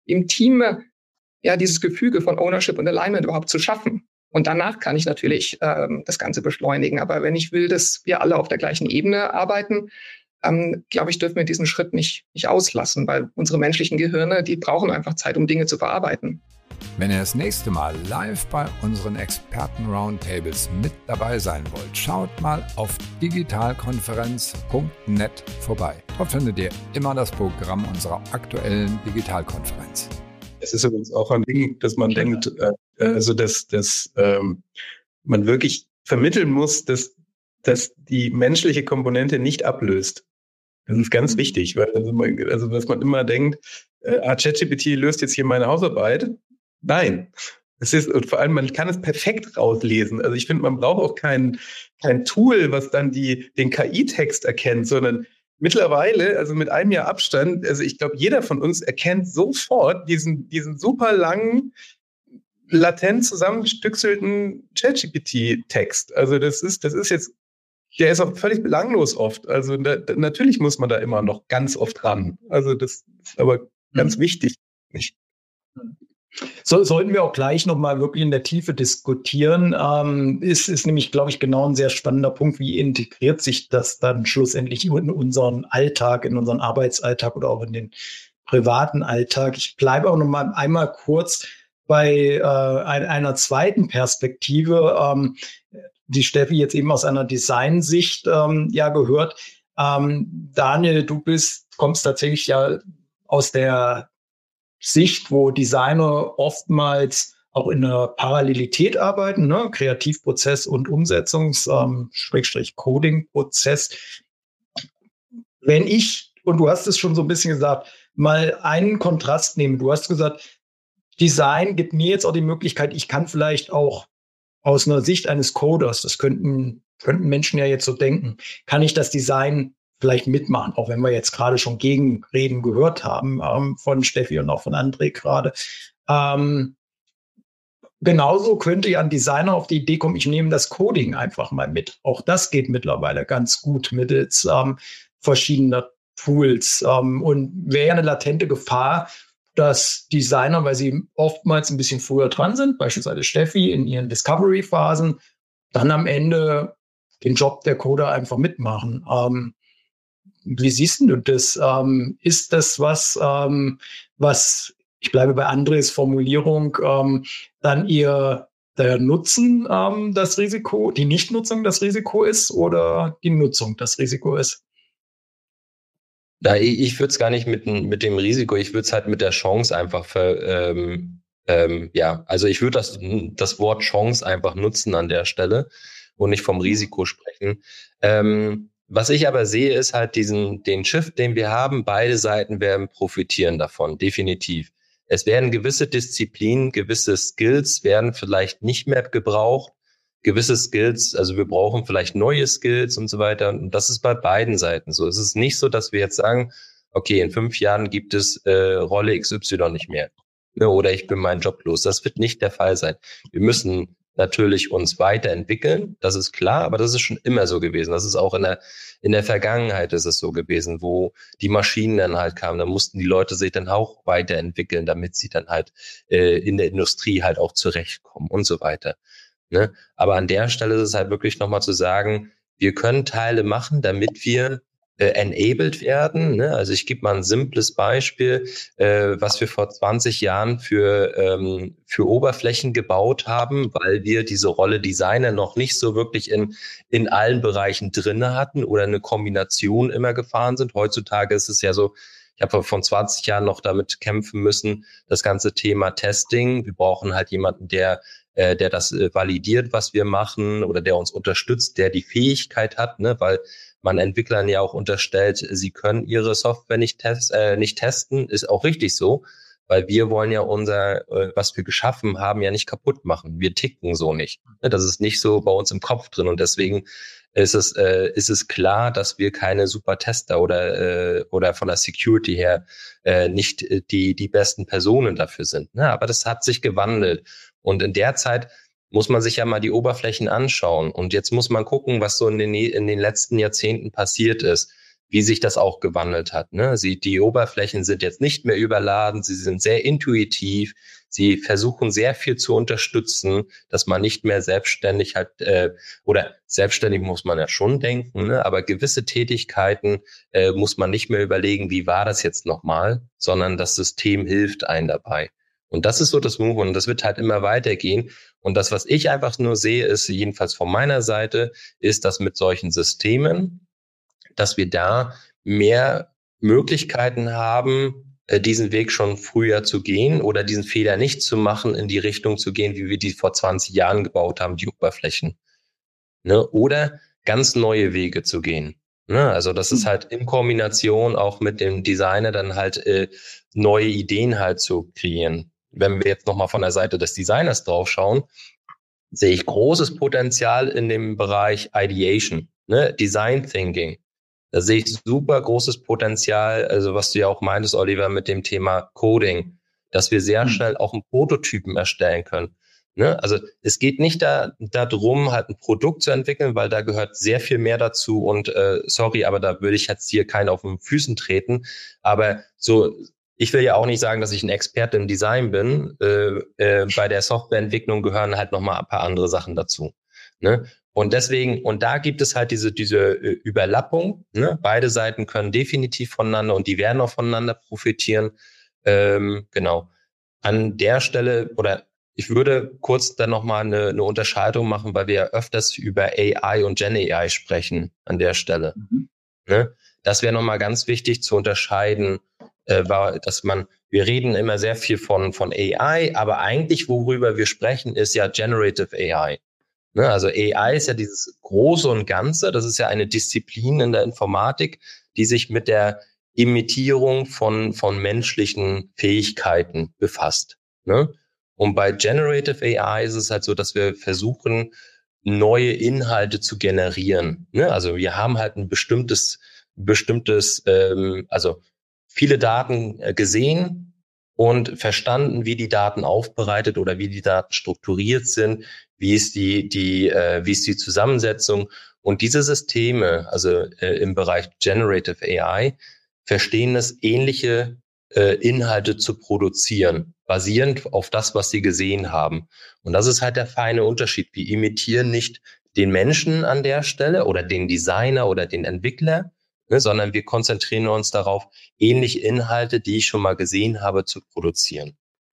im Team ja dieses Gefüge von Ownership und Alignment überhaupt zu schaffen. Und danach kann ich natürlich ähm, das Ganze beschleunigen. Aber wenn ich will, dass wir alle auf der gleichen Ebene arbeiten, ähm, glaube ich, dürfen wir diesen Schritt nicht, nicht auslassen, weil unsere menschlichen Gehirne, die brauchen einfach Zeit, um Dinge zu verarbeiten. Wenn ihr das nächste Mal live bei unseren Experten-Roundtables mit dabei sein wollt, schaut mal auf digitalkonferenz punkt net vorbei. Dort findet ihr immer das Programm unserer aktuellen Digitalkonferenz. Es ist übrigens auch ein Ding, dass man denkt, äh, also dass, dass ähm, man wirklich vermitteln muss, dass, dass die menschliche Komponente nicht ablöst. Das ist ganz wichtig, weil also, man, also dass man immer denkt, äh, ah, ChatGPT löst jetzt hier meine Hausarbeit. Nein. Es ist, und vor allem, man kann es perfekt rauslesen. Also ich finde, man braucht auch kein, kein Tool, was dann die, den K I-Text erkennt, sondern mittlerweile, also mit einem Jahr Abstand, also ich glaube, jeder von uns erkennt sofort diesen, diesen super langen, latent zusammengestückselten ChatGPT-Text. Also das ist, das ist jetzt, der ist auch völlig belanglos oft. Also da, da, natürlich muss man da immer noch ganz oft ran. Also das ist aber ganz mhm. wichtig. Nicht? So, sollten wir auch gleich nochmal wirklich in der Tiefe diskutieren. Ähm, ist, ist nämlich, glaube ich, genau ein sehr spannender Punkt. Wie integriert sich das dann schlussendlich in unseren Alltag, in unseren Arbeitsalltag oder auch in den privaten Alltag? Ich bleibe auch nochmal einmal kurz bei äh, ein, einer zweiten Perspektive, ähm, die Steffi jetzt eben aus einer Designsicht ähm, ja gehört. Ähm, Daniel, du bist, kommst tatsächlich ja aus der Sicht, wo Designer oftmals auch in einer Parallelität arbeiten, ne? Kreativprozess und Umsetzungs-, ähm, Schrägstrich Coding-Prozess. Wenn ich, und du hast es schon so ein bisschen gesagt, mal einen Kontrast nehmen. Du hast gesagt, Design gibt mir jetzt auch die Möglichkeit, ich kann vielleicht auch aus einer Sicht eines Coders, das könnten, könnten Menschen ja jetzt so denken, kann ich das Design vielleicht mitmachen, auch wenn wir jetzt gerade schon Gegenreden gehört haben ähm, von Steffi und auch von André gerade. Ähm, genauso könnte ja ein Designer auf die Idee kommen, ich nehme das Coding einfach mal mit. Auch das geht mittlerweile ganz gut mittels ähm, verschiedener Tools ähm, und wäre ja eine latente Gefahr, dass Designer, weil sie oftmals ein bisschen früher dran sind, beispielsweise Steffi in ihren Discovery-Phasen, dann am Ende den Job der Coder einfach mitmachen. Ähm, Wie siehst du das? Ähm, ist das was, ähm, was, ich bleibe bei Andres Formulierung, ähm, dann eher der Nutzen ähm, das Risiko, die Nichtnutzung das Risiko ist oder die Nutzung das Risiko ist? Ja, ich, ich würde es gar nicht mit, mit dem Risiko, ich würde es halt mit der Chance einfach ver, ähm, ähm, ja, also ich würde das, das Wort Chance einfach nutzen an der Stelle und nicht vom Risiko sprechen. Ähm, Was ich aber sehe, ist halt diesen, den Shift, den wir haben. Beide Seiten werden profitieren davon, definitiv. Es werden gewisse Disziplinen, gewisse Skills werden vielleicht nicht mehr gebraucht. Gewisse Skills, also wir brauchen vielleicht neue Skills und so weiter. Und das ist bei beiden Seiten so. Es ist nicht so, dass wir jetzt sagen, okay, in fünf Jahren gibt es äh, Rolle X Y nicht mehr. Oder ich bin meinen Job los. Das wird nicht der Fall sein. Wir müssen natürlich uns weiterentwickeln, das ist klar, aber das ist schon immer so gewesen. Das ist auch in der in der Vergangenheit ist es so gewesen, wo die Maschinen dann halt kamen, da mussten die Leute sich dann auch weiterentwickeln, damit sie dann halt äh, in der Industrie halt auch zurechtkommen und so weiter. Ne? Aber an der Stelle ist es halt wirklich nochmal zu sagen, wir können Teile machen, damit wir äh, enabled werden. Ne? Also ich gebe mal ein simples Beispiel, äh, was wir vor zwanzig Jahren für ähm, für Oberflächen gebaut haben, weil wir diese Rolle Designer noch nicht so wirklich in in allen Bereichen drinne hatten oder eine Kombination immer gefahren sind. Heutzutage ist es ja so, ich habe vor zwanzig Jahren noch damit kämpfen müssen, das ganze Thema Testing. Wir brauchen halt jemanden, der äh, der das äh, validiert, was wir machen, oder der uns unterstützt, der die Fähigkeit hat, ne, weil man Entwicklern ja auch unterstellt, sie können ihre Software nicht, test, äh, nicht testen, ist auch richtig so, weil wir wollen ja unser, äh, was wir geschaffen haben, ja nicht kaputt machen. Wir ticken so nicht. Das ist nicht so bei uns im Kopf drin, und deswegen ist es, äh, ist es klar, dass wir keine super Tester oder, äh, oder von der Security her äh, nicht die, die besten Personen dafür sind. Ja, aber das hat sich gewandelt, und in der Zeit muss man sich ja mal die Oberflächen anschauen. Und jetzt muss man gucken, was so in den, in den letzten Jahrzehnten passiert ist. wie sich das auch gewandelt hat. Ne? Sie, die Oberflächen sind jetzt nicht mehr überladen, sie sind sehr intuitiv, sie versuchen sehr viel zu unterstützen, dass man nicht mehr selbstständig hat, äh, oder selbstständig muss man ja schon denken, ne? Aber gewisse Tätigkeiten äh, muss man nicht mehr überlegen, wie war das jetzt nochmal, sondern das System hilft einem dabei. Und das ist so das Move und das wird halt immer weitergehen. Und das, was ich einfach nur sehe, ist, jedenfalls von meiner Seite, ist, dass mit solchen Systemen, dass wir da mehr Möglichkeiten haben, diesen Weg schon früher zu gehen oder diesen Fehler nicht zu machen, in die Richtung zu gehen, wie wir die vor zwanzig Jahren gebaut haben, die Oberflächen. Ne? Oder ganz neue Wege zu gehen. Ne? Also das ist halt in Kombination auch mit dem Designer dann halt äh, neue Ideen halt zu kreieren. Wenn wir jetzt nochmal von der Seite des Designers drauf schauen, sehe ich großes Potenzial in dem Bereich Ideation, ne? Design Thinking. Da sehe ich super großes Potenzial, also was du ja auch meintest, Oliver, mit dem Thema Coding, dass wir sehr schnell auch einen Prototypen erstellen können. Ne? Also es geht nicht da darum, halt ein Produkt zu entwickeln, weil da gehört sehr viel mehr dazu und äh, sorry, aber da würde ich jetzt hier keinen auf den Füßen treten. Aber so, ich will ja auch nicht sagen, dass ich ein Experte im Design bin. Äh, äh, bei der Softwareentwicklung gehören halt nochmal ein paar andere Sachen dazu. Ne? Und deswegen, und da gibt es halt diese, diese Überlappung, ne? Beide Seiten können definitiv voneinander und die werden auch voneinander profitieren. Ähm, genau. An der Stelle, oder ich würde kurz dann nochmal eine, eine Unterscheidung machen, weil wir ja öfters über A I und Gen A I sprechen an der Stelle. Mhm. Ne? Das wäre nochmal ganz wichtig zu unterscheiden, äh, war, dass man, wir reden immer sehr viel von, von A I, aber eigentlich worüber wir sprechen, ist ja Generative A I. Ne, also A I ist ja dieses Große und Ganze, das ist ja eine Disziplin in der Informatik, die sich mit der Imitierung von, von menschlichen Fähigkeiten befasst. Ne? Und bei Generative A I ist es halt so, dass wir versuchen, neue Inhalte zu generieren. Ne? Also wir haben halt ein bestimmtes, bestimmtes, ähm, also viele Daten äh, gesehen und verstanden, wie die Daten aufbereitet oder wie die Daten strukturiert sind, wie ist die, die, äh, wie ist die Zusammensetzung. Und diese Systeme, also äh, im Bereich Generative A I, verstehen es, ähnliche äh, Inhalte zu produzieren, basierend auf das, was sie gesehen haben. Und das ist halt der feine Unterschied. Wir imitieren nicht den Menschen an der Stelle oder den Designer oder den Entwickler, ne, sondern wir konzentrieren uns darauf, ähnliche Inhalte, die ich schon mal gesehen habe, zu produzieren.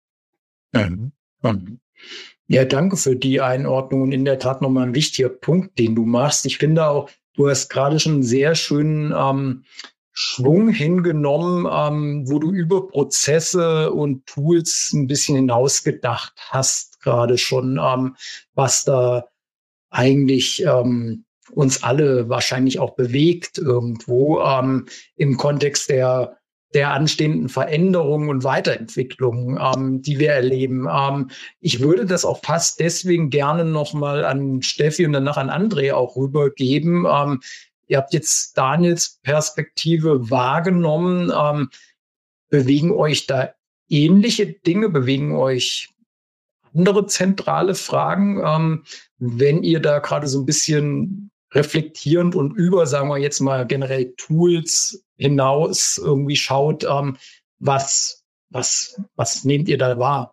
Mhm. Mhm. Ja, danke für die Einordnung und in der Tat nochmal ein wichtiger Punkt, den du machst. Ich finde auch, du hast gerade schon einen sehr schönen ähm, Schwung hingenommen, ähm, wo du über Prozesse und Tools ein bisschen hinausgedacht hast, gerade schon, ähm, was da eigentlich ähm, uns alle wahrscheinlich auch bewegt irgendwo ähm, im Kontext der der anstehenden Veränderungen und Weiterentwicklungen, ähm, die wir erleben. Ähm, ich würde das auch fast deswegen gerne nochmal an Steffi und danach an André auch rübergeben. Ähm, ihr habt jetzt Daniels Perspektive wahrgenommen. Ähm, bewegen euch da ähnliche Dinge? Bewegen euch andere zentrale Fragen? Ähm, wenn ihr da gerade so ein bisschen reflektierend und über, sagen wir jetzt mal generell Tools hinaus irgendwie schaut, ähm, was, was, was nehmt ihr da wahr?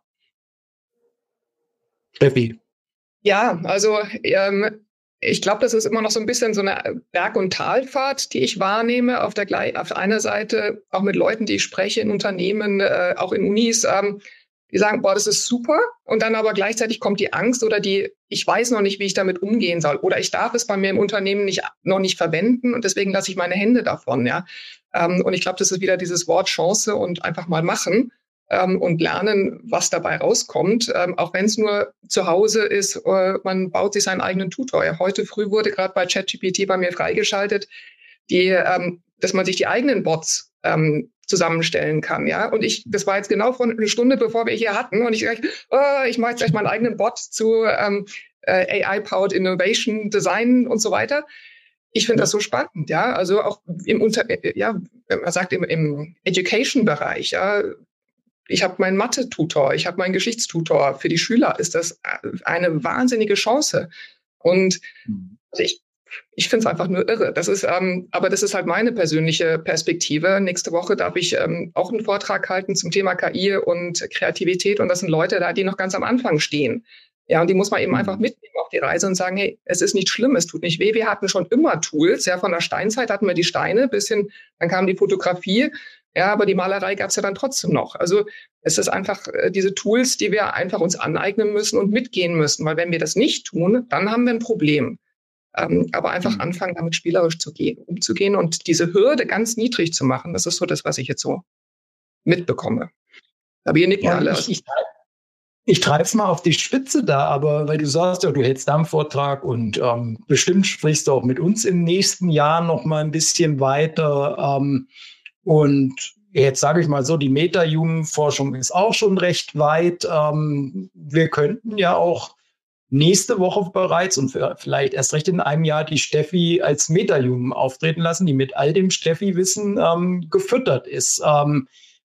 Steffi? Ja, also ähm, ich glaube, das ist immer noch so ein bisschen so eine Berg- und Talfahrt, die ich wahrnehme. Auf der, auf einer Seite auch mit Leuten, die ich spreche in Unternehmen, äh, auch in Unis, ähm, die sagen, boah, das ist super. Und dann aber gleichzeitig kommt die Angst oder die, ich weiß noch nicht, wie ich damit umgehen soll. Oder ich darf es bei mir im Unternehmen nicht, noch nicht verwenden und deswegen lasse ich meine Hände davon. Ja. Ähm, und ich glaube, das ist wieder dieses Wort Chance und einfach mal machen ähm, und lernen, was dabei rauskommt. Ähm, auch wenn es nur zu Hause ist, äh, man baut sich seinen eigenen Tutor. Ja. Heute früh wurde gerade bei ChatGPT bei mir freigeschaltet, die, ähm, dass man sich die eigenen Bots ähm, zusammenstellen kann, ja. Und ich, das war jetzt genau von eine Stunde, bevor wir hier hatten. Und ich dachte, oh, ich mache jetzt gleich meinen eigenen Bot zu ähm, äh, A I-Powered Innovation, Design und so weiter. Ich finde ja. das so spannend, ja. Also auch im Unter, ja, man sagt im, im Education-Bereich, ja. Ich habe meinen Mathe-Tutor, ich habe meinen Geschichtstutor. Für die Schüler ist das eine wahnsinnige Chance. Und also ich Ich finde es einfach nur irre. Das ist, ähm, aber das ist halt meine persönliche Perspektive. Nächste Woche darf ich ähm, auch einen Vortrag halten zum Thema K I und Kreativität. Und das sind Leute da, die noch ganz am Anfang stehen. Ja, und die muss man eben einfach mitnehmen auf die Reise und sagen, hey, es ist nicht schlimm, es tut nicht weh. Wir hatten schon immer Tools. Ja, von der Steinzeit hatten wir die Steine, bis hin, dann kam die Fotografie. Ja, aber die Malerei gab es ja dann trotzdem noch. Also es ist einfach äh, diese Tools, die wir einfach uns aneignen müssen und mitgehen müssen. Weil wenn wir das nicht tun, dann haben wir ein Problem. Ähm, aber einfach anfangen, damit spielerisch zu gehen, umzugehen und diese Hürde ganz niedrig zu machen. Das ist so das, was ich jetzt so mitbekomme. Aber ihr nickt ja, alle. Ich, ich, ich treibe es mal auf die Spitze da, aber weil du sagst ja, du hältst da einen Vortrag und ähm, bestimmt sprichst du auch mit uns im nächsten Jahr noch mal ein bisschen weiter. Ähm, und jetzt sage ich mal so, die Meta-Human-Forschung ist auch schon recht weit. Ähm, wir könnten ja auch nächste Woche bereits und vielleicht erst recht in einem Jahr die Steffi als Meta-Human auftreten lassen, die mit all dem Steffi-Wissen ähm, gefüttert ist. Ähm,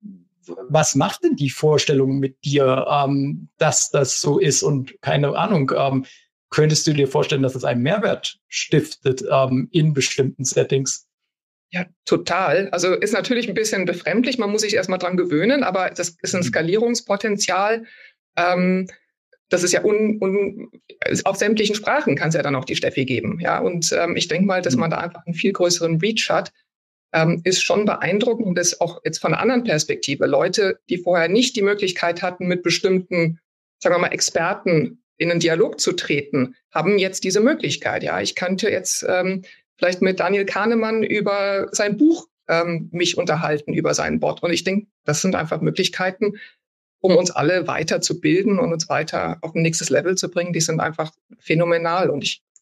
was macht denn die Vorstellung mit dir, ähm, dass das so ist? Und keine Ahnung, ähm, könntest du dir vorstellen, dass es einen Mehrwert stiftet ähm, in bestimmten Settings? Ja, total. Also ist natürlich ein bisschen befremdlich, man muss sich erstmal dran gewöhnen, aber das ist ein Skalierungspotenzial. Ähm, Das ist ja un, un, auf sämtlichen Sprachen kann es ja dann auch die Steffi geben. Ja, und ähm, ich denke mal, dass man da einfach einen viel größeren Reach hat, ähm, ist schon beeindruckend und ist auch jetzt von einer anderen Perspektive. Leute, die vorher nicht die Möglichkeit hatten, mit bestimmten, sagen wir mal, Experten in einen Dialog zu treten, haben jetzt diese Möglichkeit. Ja, ich könnte jetzt ähm, vielleicht mit Daniel Kahnemann über sein Buch ähm, mich unterhalten, über seinen Bot. Und ich denke, das sind einfach Möglichkeiten, um uns alle weiterzubilden und uns weiter auf ein nächstes Level zu bringen, die sind einfach phänomenal. Und ich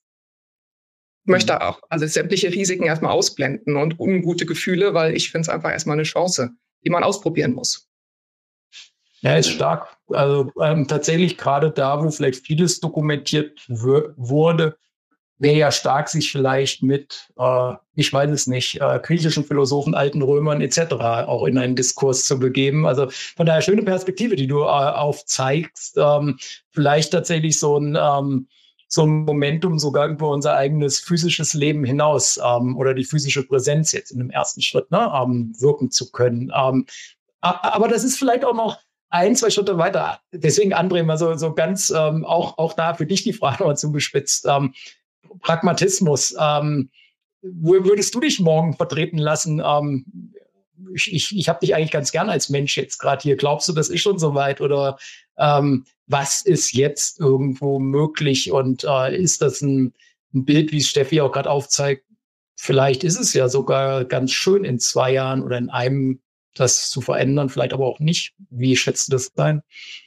möchte auch also sämtliche Risiken erstmal ausblenden und ungute Gefühle, weil ich finde es einfach erstmal eine Chance, die man ausprobieren muss. Ja, ist stark. Also ähm, tatsächlich gerade da, wo vielleicht vieles dokumentiert w- wurde, wäre ja stark, sich vielleicht mit, äh, ich weiß es nicht, äh, griechischen Philosophen, alten Römern et cetera auch in einen Diskurs zu begeben. Also von daher schöne Perspektive, die du äh, aufzeigst. Ähm, vielleicht tatsächlich so ein ähm, so ein Momentum sogar über unser eigenes physisches Leben hinaus ähm, oder die physische Präsenz jetzt in einem ersten Schritt ne, ähm, wirken zu können. Ähm, aber das ist vielleicht auch noch ein, zwei Schritte weiter. Deswegen, André, mal so, so ganz ähm, auch, auch da für dich die Frage mal zugespitzt. Ähm, Pragmatismus. Ähm, wo würdest du dich morgen vertreten lassen? Ähm, ich ich, ich habe dich eigentlich ganz gern als Mensch jetzt gerade hier. Glaubst du, das ist schon soweit? Oder ähm, was ist jetzt irgendwo möglich? Und äh, ist das ein, ein Bild, wie es Steffi auch gerade aufzeigt? Vielleicht ist es ja sogar ganz schön in zwei Jahren oder in einem das zu verändern, vielleicht aber auch nicht. Wie schätzt du das ein?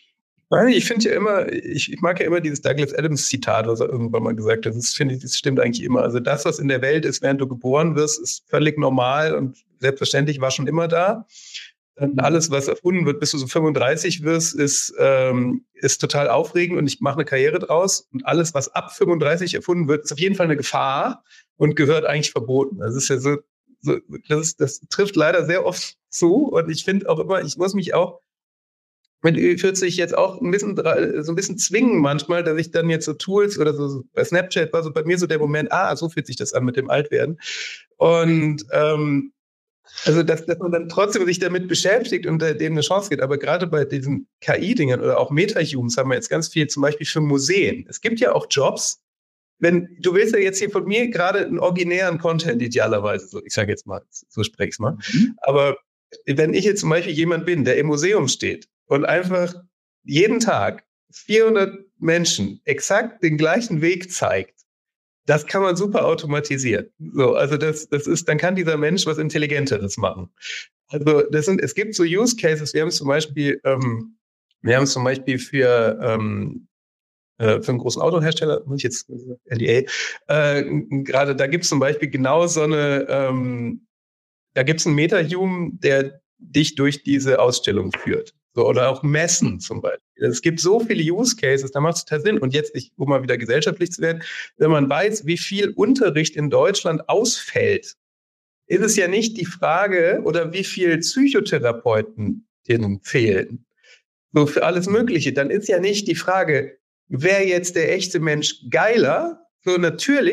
Ich finde ja immer, ich, ich mag ja immer dieses Douglas Adams Zitat, was er irgendwann mal gesagt hat. Das finde ich, das stimmt eigentlich immer. Also das, was in der Welt ist, während du geboren wirst, ist völlig normal und selbstverständlich war schon immer da. Und alles, was erfunden wird, bis du so fünfunddreißig wirst, ist, ähm, ist total aufregend und ich mache eine Karriere draus. Und alles, was ab fünfunddreißig erfunden wird, ist auf jeden Fall eine Gefahr und gehört eigentlich verboten. Das ist ja so, so das, ist, das trifft leider sehr oft zu. Und ich finde auch immer, ich muss mich auch mit Ü vierzig jetzt auch ein bisschen, so ein bisschen zwingen manchmal, dass ich dann jetzt so Tools oder so, bei Snapchat war so bei mir so der Moment, ah, so fühlt sich das an mit dem Altwerden. Und, ähm, also, dass, dass man dann trotzdem sich damit beschäftigt und dem eine Chance gibt. Aber gerade bei diesen K I-Dingern oder auch Meta-Humans haben wir jetzt ganz viel, zum Beispiel für Museen. Es gibt ja auch Jobs, wenn, du willst ja jetzt hier von mir gerade einen originären Content idealerweise, so, ich sage jetzt mal, so spreche ich es mal. Mhm. Aber wenn ich jetzt zum Beispiel jemand bin, der im Museum steht und einfach jeden Tag vierhundert Menschen exakt den gleichen Weg zeigt, das kann man super automatisieren. So, also das, das ist, dann kann dieser Mensch was Intelligenteres machen. Also das sind, es gibt so Use Cases. Wir haben zum Beispiel, ähm, wir haben zum Beispiel für ähm, äh, für einen großen Autohersteller, muss ich jetzt L D A, äh, gerade da gibt es zum Beispiel genau so eine, ähm, da gibt es einen Meta-Human, der dich durch diese Ausstellung führt. So, oder auch Messen zum Beispiel. Es gibt so viele Use Cases, da macht es total Sinn. Und jetzt, ich, um mal wieder gesellschaftlich zu werden, wenn man weiß, wie viel Unterricht in Deutschland ausfällt, ist es ja nicht die Frage, oder wie viel Psychotherapeuten denen fehlen. So für alles Mögliche. Dann ist ja nicht die Frage, wäre jetzt der echte Mensch geiler? So natürlich,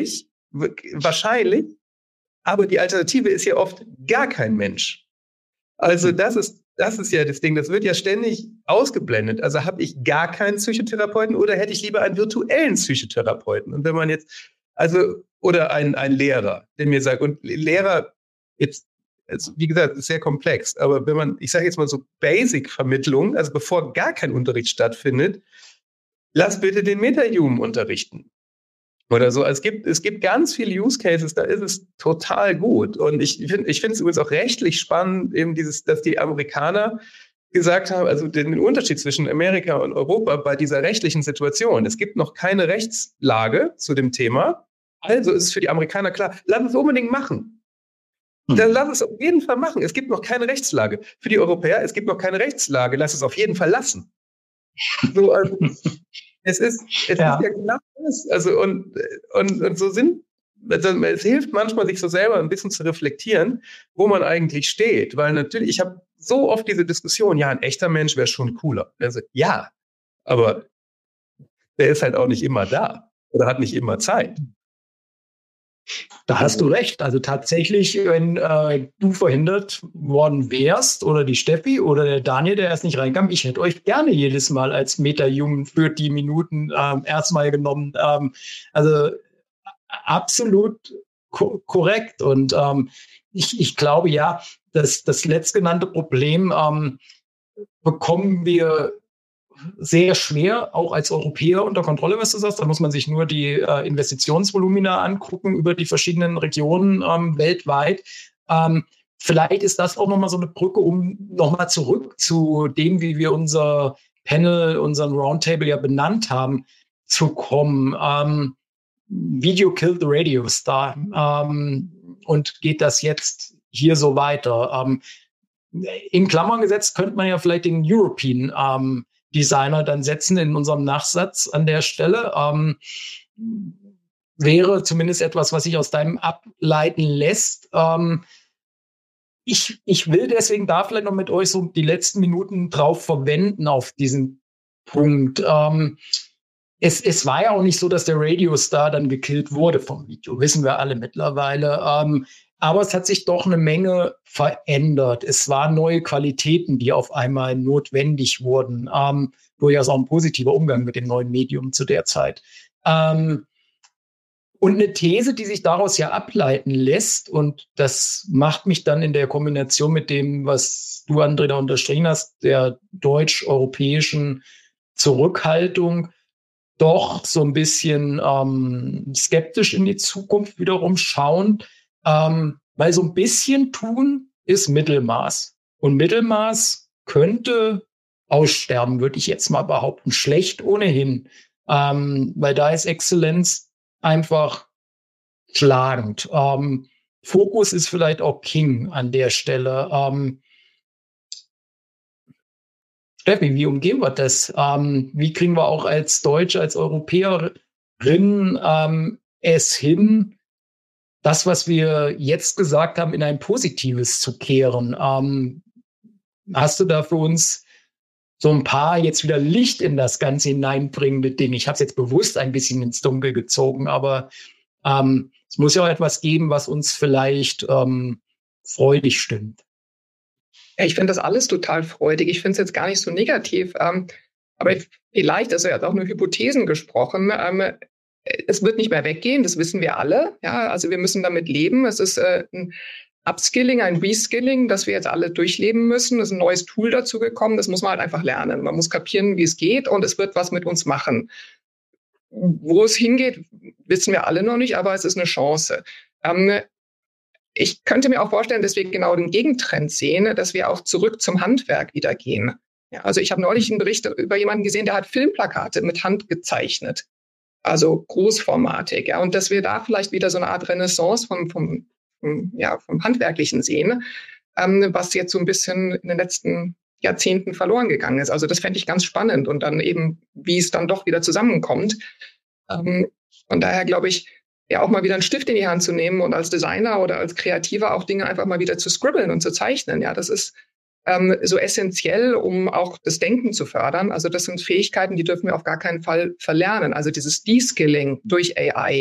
wahrscheinlich, aber die Alternative ist ja oft gar kein Mensch. Also das ist, das ist ja das Ding, das wird ja ständig ausgeblendet. Also habe ich gar keinen Psychotherapeuten oder hätte ich lieber einen virtuellen Psychotherapeuten? Und wenn man jetzt, also, oder einen, einen Lehrer, der mir sagt, und Lehrer, jetzt, also wie gesagt, ist sehr komplex, aber wenn man, ich sage jetzt mal so Basic-Vermittlung, also bevor gar kein Unterricht stattfindet, lass bitte den Meta-Human unterrichten. Oder so. Es gibt, es gibt ganz viele Use Cases, da ist es total gut. Und ich finde, ich finde es übrigens auch rechtlich spannend, eben dieses, dass die Amerikaner gesagt haben, also den Unterschied zwischen Amerika und Europa bei dieser rechtlichen Situation. Es gibt noch keine Rechtslage zu dem Thema. Also ist es für die Amerikaner klar, lass es unbedingt machen. Hm. Dann lass es auf jeden Fall machen. Es gibt noch keine Rechtslage. Für die Europäer, es gibt noch keine Rechtslage. Lass es auf jeden Fall lassen. So, also, es ist, es ja. ist ja genau das. Also, und, und, und so sind, also es hilft manchmal, sich so selber ein bisschen zu reflektieren, wo man eigentlich steht. Weil natürlich, ich habe so oft diese Diskussion, ja, ein echter Mensch wäre schon cooler. Also, ja, aber der ist halt auch nicht immer da oder hat nicht immer Zeit. Da hast du recht. Also tatsächlich, wenn äh, du verhindert worden wärst oder die Steffi oder der Daniel, der erst nicht reinkam, ich hätte euch gerne jedes Mal als Meta-Human für die Minuten ähm, erstmal genommen. Ähm, also absolut ko- korrekt. Und ähm, ich, ich glaube ja, dass das letztgenannte Problem ähm, bekommen wir sehr schwer, auch als Europäer unter Kontrolle, was du sagst. Da muss man sich nur die äh, Investitionsvolumina angucken über die verschiedenen Regionen ähm, weltweit. Ähm, vielleicht ist das auch nochmal so eine Brücke, um nochmal zurück zu dem, wie wir unser Panel, unseren Roundtable ja benannt haben, zu kommen. Ähm, Video killed the radio star. Ähm, und geht das jetzt hier so weiter? Ähm, in Klammern gesetzt könnte man ja vielleicht den European ähm, Designer dann setzen in unserem Nachsatz an der Stelle. Ähm, wäre zumindest etwas, was sich aus deinem ableiten lässt. Ähm, ich, ich will deswegen da vielleicht noch mit euch so die letzten Minuten drauf verwenden auf diesen Punkt. Ähm, es, es war ja auch nicht so, dass der Radiostar dann gekillt wurde vom Video. Wissen wir alle mittlerweile. Ähm, Aber es hat sich doch eine Menge verändert. Es waren neue Qualitäten, die auf einmal notwendig wurden. Ähm, durchaus auch ein positiver Umgang mit dem neuen Medium zu der Zeit. Ähm, und eine These, die sich daraus ja ableiten lässt, und das macht mich dann in der Kombination mit dem, was du, André, da unterstrichen hast, der deutsch-europäischen Zurückhaltung, doch so ein bisschen ähm, skeptisch in die Zukunft wiederum schauen. Ähm, weil so ein bisschen tun ist Mittelmaß. Und Mittelmaß könnte aussterben, würde ich jetzt mal behaupten. Schlecht ohnehin. Ähm, weil da ist Exzellenz einfach schlagend. Ähm, Fokus ist vielleicht auch King an der Stelle. Ähm, Steffi, wie umgehen wir das? Ähm, wie kriegen wir auch als Deutsche, als Europäerin ähm, es hin, das, was wir jetzt gesagt haben, in ein Positives zu kehren? Ähm, hast du da für uns so ein paar jetzt wieder Licht in das Ganze hineinbringende Dinge? Ich habe es jetzt bewusst ein bisschen ins Dunkel gezogen, aber ähm, es muss ja auch etwas geben, was uns vielleicht ähm, freudig stimmt. Ja, ich finde das alles total freudig. Ich finde es jetzt gar nicht so negativ. Ähm, aber vielleicht, also er hat auch nur Hypothesen gesprochen, ähm, es wird nicht mehr weggehen, das wissen wir alle. Ja, also wir müssen damit leben. Es ist äh, ein Upskilling, ein Reskilling, das wir jetzt alle durchleben müssen. Es ist ein neues Tool dazu gekommen. Das muss man halt einfach lernen. Man muss kapieren, wie es geht, und es wird was mit uns machen. Wo es hingeht, wissen wir alle noch nicht, aber es ist eine Chance. Ähm, ich könnte mir auch vorstellen, dass wir genau den Gegentrend sehen, dass wir auch zurück zum Handwerk wieder gehen. Ja, also ich habe neulich einen Bericht über jemanden gesehen, der hat Filmplakate mit Hand gezeichnet. Also Großformatik, ja, und dass wir da vielleicht wieder so eine Art Renaissance vom, vom, vom, ja, vom Handwerklichen sehen, ähm, was jetzt so ein bisschen in den letzten Jahrzehnten verloren gegangen ist. Also das fände ich ganz spannend, und dann eben, wie es dann doch wieder zusammenkommt. Ähm, von daher glaube ich, ja auch mal wieder einen Stift in die Hand zu nehmen und als Designer oder als Kreativer auch Dinge einfach mal wieder zu scribbeln und zu zeichnen. Ja, das ist ähm, so essentiell, um auch das Denken zu fördern. Also das sind Fähigkeiten, die dürfen wir auf gar keinen Fall verlernen. Also dieses De-Skilling durch A I.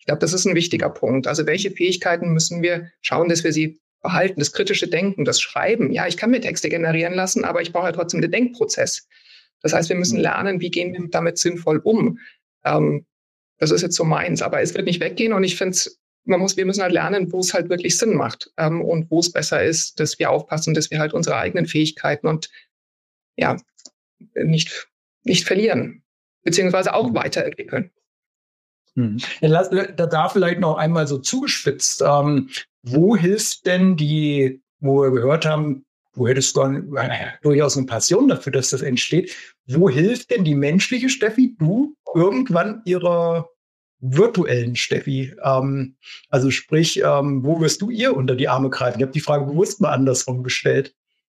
Ich glaube, das ist ein wichtiger Punkt. Also welche Fähigkeiten müssen wir schauen, dass wir sie behalten? Das kritische Denken, das Schreiben. Ja, ich kann mir Texte generieren lassen, aber ich brauche ja trotzdem den Denkprozess. Das heißt, wir müssen lernen, wie gehen wir damit sinnvoll um. Ähm, das ist jetzt so meins, aber es wird nicht weggehen und ich finde, man muss, wir müssen halt lernen, wo es halt wirklich Sinn macht ähm, und wo es besser ist, dass wir aufpassen, dass wir halt unsere eigenen Fähigkeiten und ja, nicht, nicht verlieren, beziehungsweise auch weiterentwickeln. Hm. Da da vielleicht noch einmal so zugespitzt. Ähm, wo hilft denn die, wo wir gehört haben, du hättest dann äh, durchaus eine Passion dafür, dass das entsteht. Wo hilft denn die menschliche Steffi, du, irgendwann ihrer virtuellen Steffi? Ähm, also sprich, ähm, wo wirst du ihr unter die Arme greifen? Ich habe die Frage bewusst mal andersrum gestellt.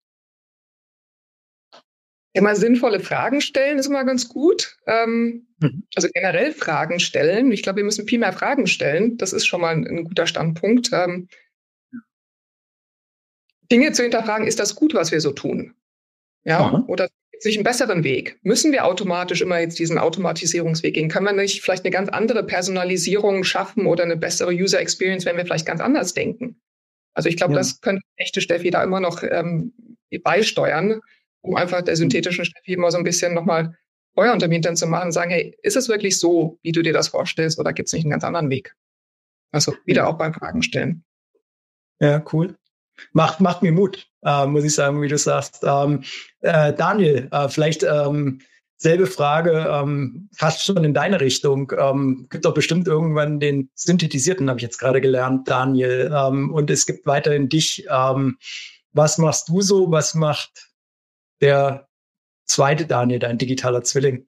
Immer sinnvolle Fragen stellen ist immer ganz gut. Ähm, mhm. Also generell Fragen stellen. Ich glaube, wir müssen viel mehr Fragen stellen. Das ist schon mal ein, ein guter Standpunkt. Ähm, Dinge zu hinterfragen, ist das gut, was wir so tun? Ja, Aha. Oder gibt es nicht einen besseren Weg? Müssen wir automatisch immer jetzt diesen Automatisierungsweg gehen? Können wir nicht vielleicht eine ganz andere Personalisierung schaffen oder eine bessere User Experience, wenn wir vielleicht ganz anders denken? Also ich glaube, ja. das könnte echte Steffi da immer noch ähm, beisteuern, um einfach der synthetischen Steffi immer so ein bisschen nochmal Feuer unter dem Hintern zu machen und sagen, hey, ist es wirklich so, wie du dir das vorstellst, oder gibt es nicht einen ganz anderen Weg? Also wieder ja. auch beim Fragen stellen. Ja, cool. Macht, macht mir Mut, äh, muss ich sagen, wie du sagst. Ähm, äh, Daniel, äh, vielleicht ähm, selbe Frage, ähm, fast schon in deine Richtung. Ähm, gibt doch bestimmt irgendwann den Synthetisierten, habe ich jetzt gerade gelernt, Daniel. Ähm, und es gibt weiterhin dich. Ähm, was machst du so? Was macht der zweite Daniel, dein digitaler Zwilling?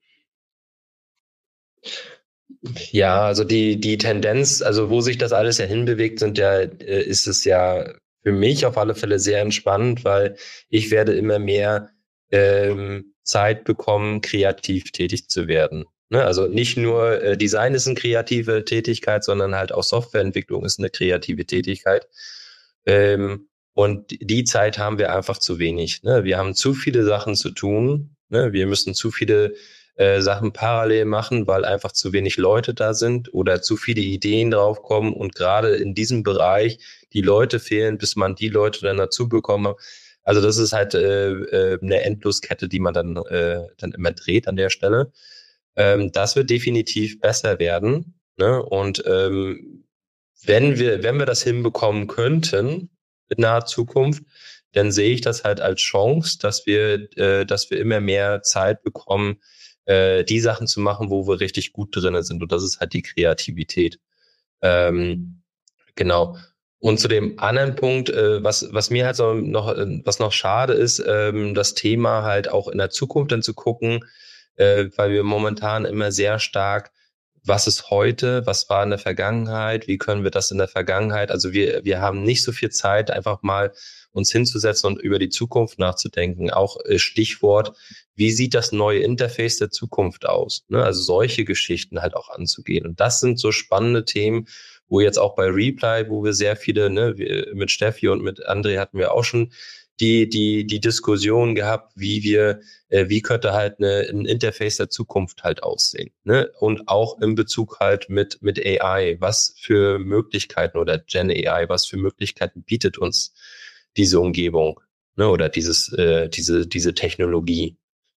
Ja, also die, die Tendenz, also wo sich das alles ja hinbewegt, sind ja, ist es ja für mich auf alle Fälle sehr entspannend, weil ich werde immer mehr ähm, Zeit bekommen, kreativ tätig zu werden. Ne? Also nicht nur äh, Design ist eine kreative Tätigkeit, sondern halt auch Softwareentwicklung ist eine kreative Tätigkeit. Ähm, Und die Zeit haben wir einfach zu wenig. Ne? Wir haben zu viele Sachen zu tun. Ne? Wir müssen zu viele äh, Sachen parallel machen, weil einfach zu wenig Leute da sind oder zu viele Ideen draufkommen. Und gerade in diesem Bereich die Leute fehlen, bis man die Leute dann dazu bekommt. Also das ist halt äh, äh, eine Endloskette, die man dann, äh, dann immer dreht an der Stelle. Ähm, das wird definitiv besser werden. Ne? Und ähm, wenn wir, wenn wir das hinbekommen könnten, in naher Zukunft, dann sehe ich das halt als Chance, dass wir, äh, dass wir immer mehr Zeit bekommen, äh, die Sachen zu machen, wo wir richtig gut drin sind. Und das ist halt die Kreativität. Ähm, genau. Und zu dem anderen Punkt, äh, was was mir halt so noch was noch schade ist, ähm, das Thema halt auch in der Zukunft dann zu gucken, äh, weil wir momentan immer sehr stark, was ist heute, was war in der Vergangenheit, wie können wir das in der Vergangenheit, also wir wir haben nicht so viel Zeit, einfach mal uns hinzusetzen und über die Zukunft nachzudenken. Auch äh, Stichwort, wie sieht das neue Interface der Zukunft aus? Ne? Also solche Geschichten halt auch anzugehen. Und das sind so spannende Themen, wo jetzt auch bei Reply, wo wir sehr viele, ne, wir, mit Steffi und mit André hatten wir auch schon die die die Diskussion gehabt, wie wir, äh, wie könnte halt eine, ein Interface der Zukunft halt aussehen, ne? Und auch in Bezug halt mit mit A I, was für Möglichkeiten oder Gen A I, was für Möglichkeiten bietet uns diese Umgebung, ne? Oder dieses äh, diese diese Technologie.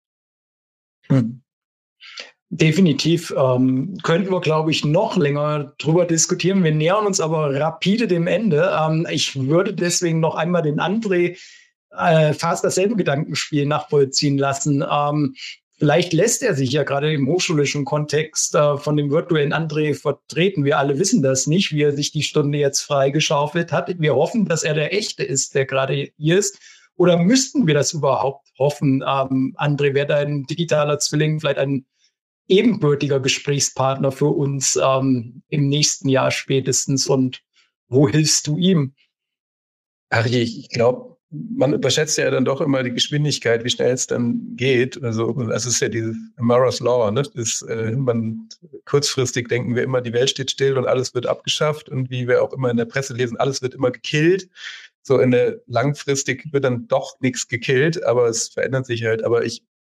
Hm. Definitiv ähm, könnten wir, glaube ich, noch länger drüber diskutieren. Wir nähern uns aber rapide dem Ende. Ähm, ich würde deswegen noch einmal den André äh, fast dasselbe Gedankenspiel nachvollziehen lassen. Ähm, vielleicht lässt er sich ja gerade im hochschulischen Kontext äh, von dem virtuellen André vertreten. Wir alle wissen das nicht, wie er sich die Stunde jetzt freigeschaufelt hat. Wir hoffen, dass er der Echte ist, der gerade hier ist. Oder müssten wir das überhaupt hoffen? Ähm, André, wäre dein digitaler Zwilling vielleicht ein ebenbürtiger Gesprächspartner für uns ähm, im nächsten Jahr spätestens, und wo hilfst du ihm? Ach, ich, ich glaube, man überschätzt ja dann doch immer die Geschwindigkeit, wie schnell es dann geht. Also das ist ja dieses Murray's Law, ne? Das, äh, man, kurzfristig denken wir immer, die Welt steht still und alles wird abgeschafft, und wie wir auch immer in der Presse lesen, alles wird immer gekillt. So in der langfristig wird dann doch nichts gekillt, aber es verändert sich halt. Aber ich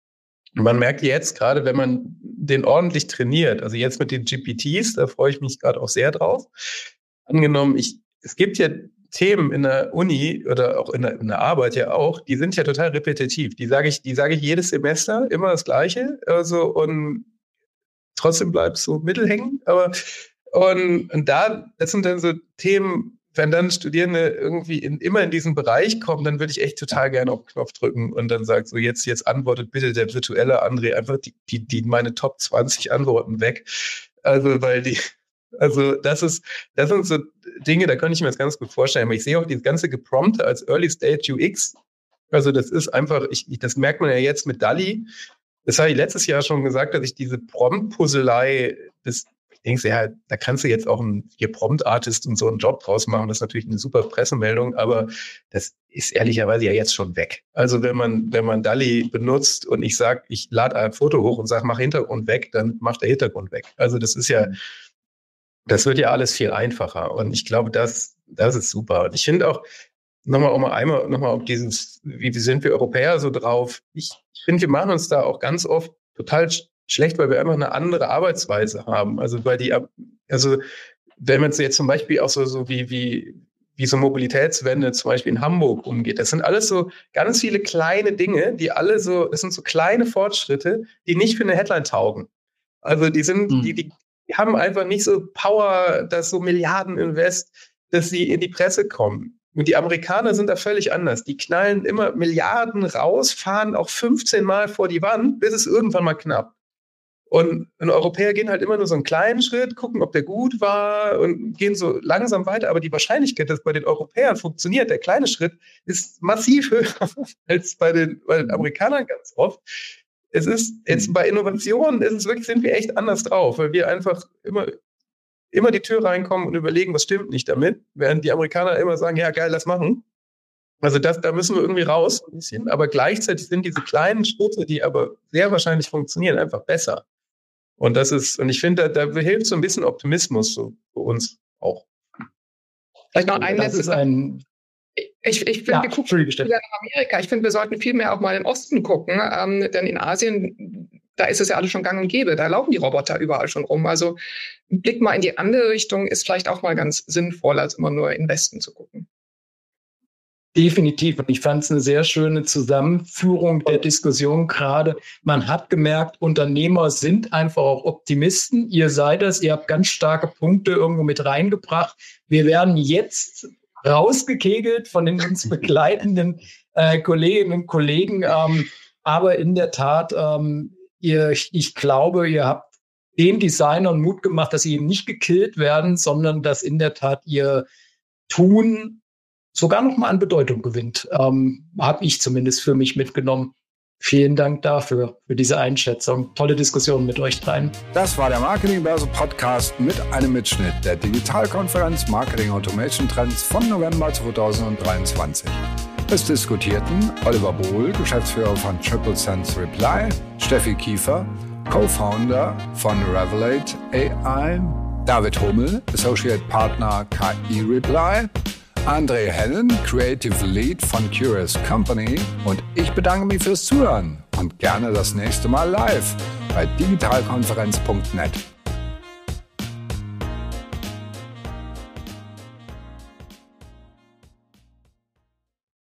Man merkt jetzt gerade, wenn man den ordentlich trainiert, also jetzt mit den G P Ts, da freue ich mich gerade auch sehr drauf. Angenommen, ich, es gibt ja Themen in der Uni oder auch in der, in der Arbeit ja auch, die sind ja total repetitiv. Die sage ich, die sage ich jedes Semester immer das Gleiche. Also und trotzdem bleibt es so mittelhängen. Aber und, und da, das sind dann so Themen, wenn dann Studierende irgendwie in, immer in diesen Bereich kommen, dann würde ich echt total gerne auf den Knopf drücken und dann sagt so, jetzt, jetzt antwortet bitte der virtuelle André einfach die, die, die meine Top zwanzig Antworten weg. Also, weil die, also das ist, das sind so Dinge, da könnte ich mir das ganz gut vorstellen. Aber ich sehe auch dieses ganze Geprompte als Early Stage U X. Also das ist einfach, ich, ich, das merkt man ja jetzt mit DALL-E. Das habe ich letztes Jahr schon gesagt, dass ich diese Prompt-Puzzlei, das denkst du, ja, da kannst du jetzt auch einen hier Prompt-Artist und so einen Job draus machen. Das ist natürlich eine super Pressemeldung, aber das ist ehrlicherweise ja jetzt schon weg. Also wenn man, wenn man DALL-E benutzt und ich sage, ich lade ein Foto hoch und sage, mach Hintergrund weg, dann macht der Hintergrund weg. Also das ist ja, das wird ja alles viel einfacher. Und ich glaube, das, das ist super. Und ich finde auch, nochmal, um einmal, nochmal auf dieses, wie, wie sind wir Europäer so drauf? Ich, ich finde, wir machen uns da auch ganz oft total schlecht, weil wir einfach eine andere Arbeitsweise haben. Also, weil die, also, wenn man jetzt zum Beispiel auch so, so wie, wie, wie so Mobilitätswende zum Beispiel in Hamburg umgeht, das sind alles so ganz viele kleine Dinge, die alle so, das sind so kleine Fortschritte, die nicht für eine Headline taugen. Also, die sind, mhm. die, die haben einfach nicht so Power, dass so Milliarden invest, dass sie in die Presse kommen. Und die Amerikaner sind da völlig anders. Die knallen immer Milliarden raus, fahren auch fünfzehn Mal vor die Wand, bis es irgendwann mal knapp. Und, und Europäer gehen halt immer nur so einen kleinen Schritt, gucken, ob der gut war und gehen so langsam weiter. Aber die Wahrscheinlichkeit, dass bei den Europäern funktioniert, der kleine Schritt, ist massiv höher als bei den, bei den Amerikanern ganz oft. Es ist jetzt bei Innovationen, ist es wirklich, sind wir echt anders drauf, weil wir einfach immer, immer die Tür reinkommen und überlegen, was stimmt nicht damit, während die Amerikaner immer sagen, ja geil, lass machen. Also das, da müssen wir irgendwie raus ein bisschen, aber gleichzeitig sind diese kleinen Schritte, die aber sehr wahrscheinlich funktionieren, einfach besser. Und das ist, und ich finde, da, da hilft so ein bisschen Optimismus so für uns auch. Vielleicht noch ein letztes. Ein Ich, ich finde, ja, wir gucken wieder nach Amerika. Ich finde, wir sollten viel mehr auch mal im Osten gucken, ähm, denn in Asien, da ist es ja alles schon gang und gäbe. Da laufen die Roboter überall schon rum. Also ein Blick mal in die andere Richtung ist vielleicht auch mal ganz sinnvoll, als immer nur in den Westen zu gucken. Definitiv. Und ich fand es eine sehr schöne Zusammenführung der Diskussion gerade. Man hat gemerkt, Unternehmer sind einfach auch Optimisten. Ihr seid das. Ihr habt ganz starke Punkte irgendwo mit reingebracht. Wir werden jetzt rausgekegelt von den uns begleitenden äh, Kolleginnen und Kollegen. Ähm, aber in der Tat, ähm, ihr, ich glaube, ihr habt den Designern Mut gemacht, dass sie eben nicht gekillt werden, sondern dass in der Tat ihr Tun sogar noch mal an Bedeutung gewinnt. Ähm, habe ich zumindest für mich mitgenommen. Vielen Dank dafür, für diese Einschätzung. Tolle Diskussion mit euch dreien. Das war der Marketingbörse Podcast mit einem Mitschnitt der Digitalkonferenz Marketing Automation Trends vom November zweitausenddreiundzwanzig. Es diskutierten Oliver Bohl, Geschäftsführer von Triple Sense Reply, Steffi Kiefer, Co-Founder von Revelate A I, David Hummel, Associate Partner K I Reply, André Hennen, Creative Lead von Curious Company und ich bedanke mich fürs Zuhören und gerne das nächste Mal live bei digitalkonferenz punkt net.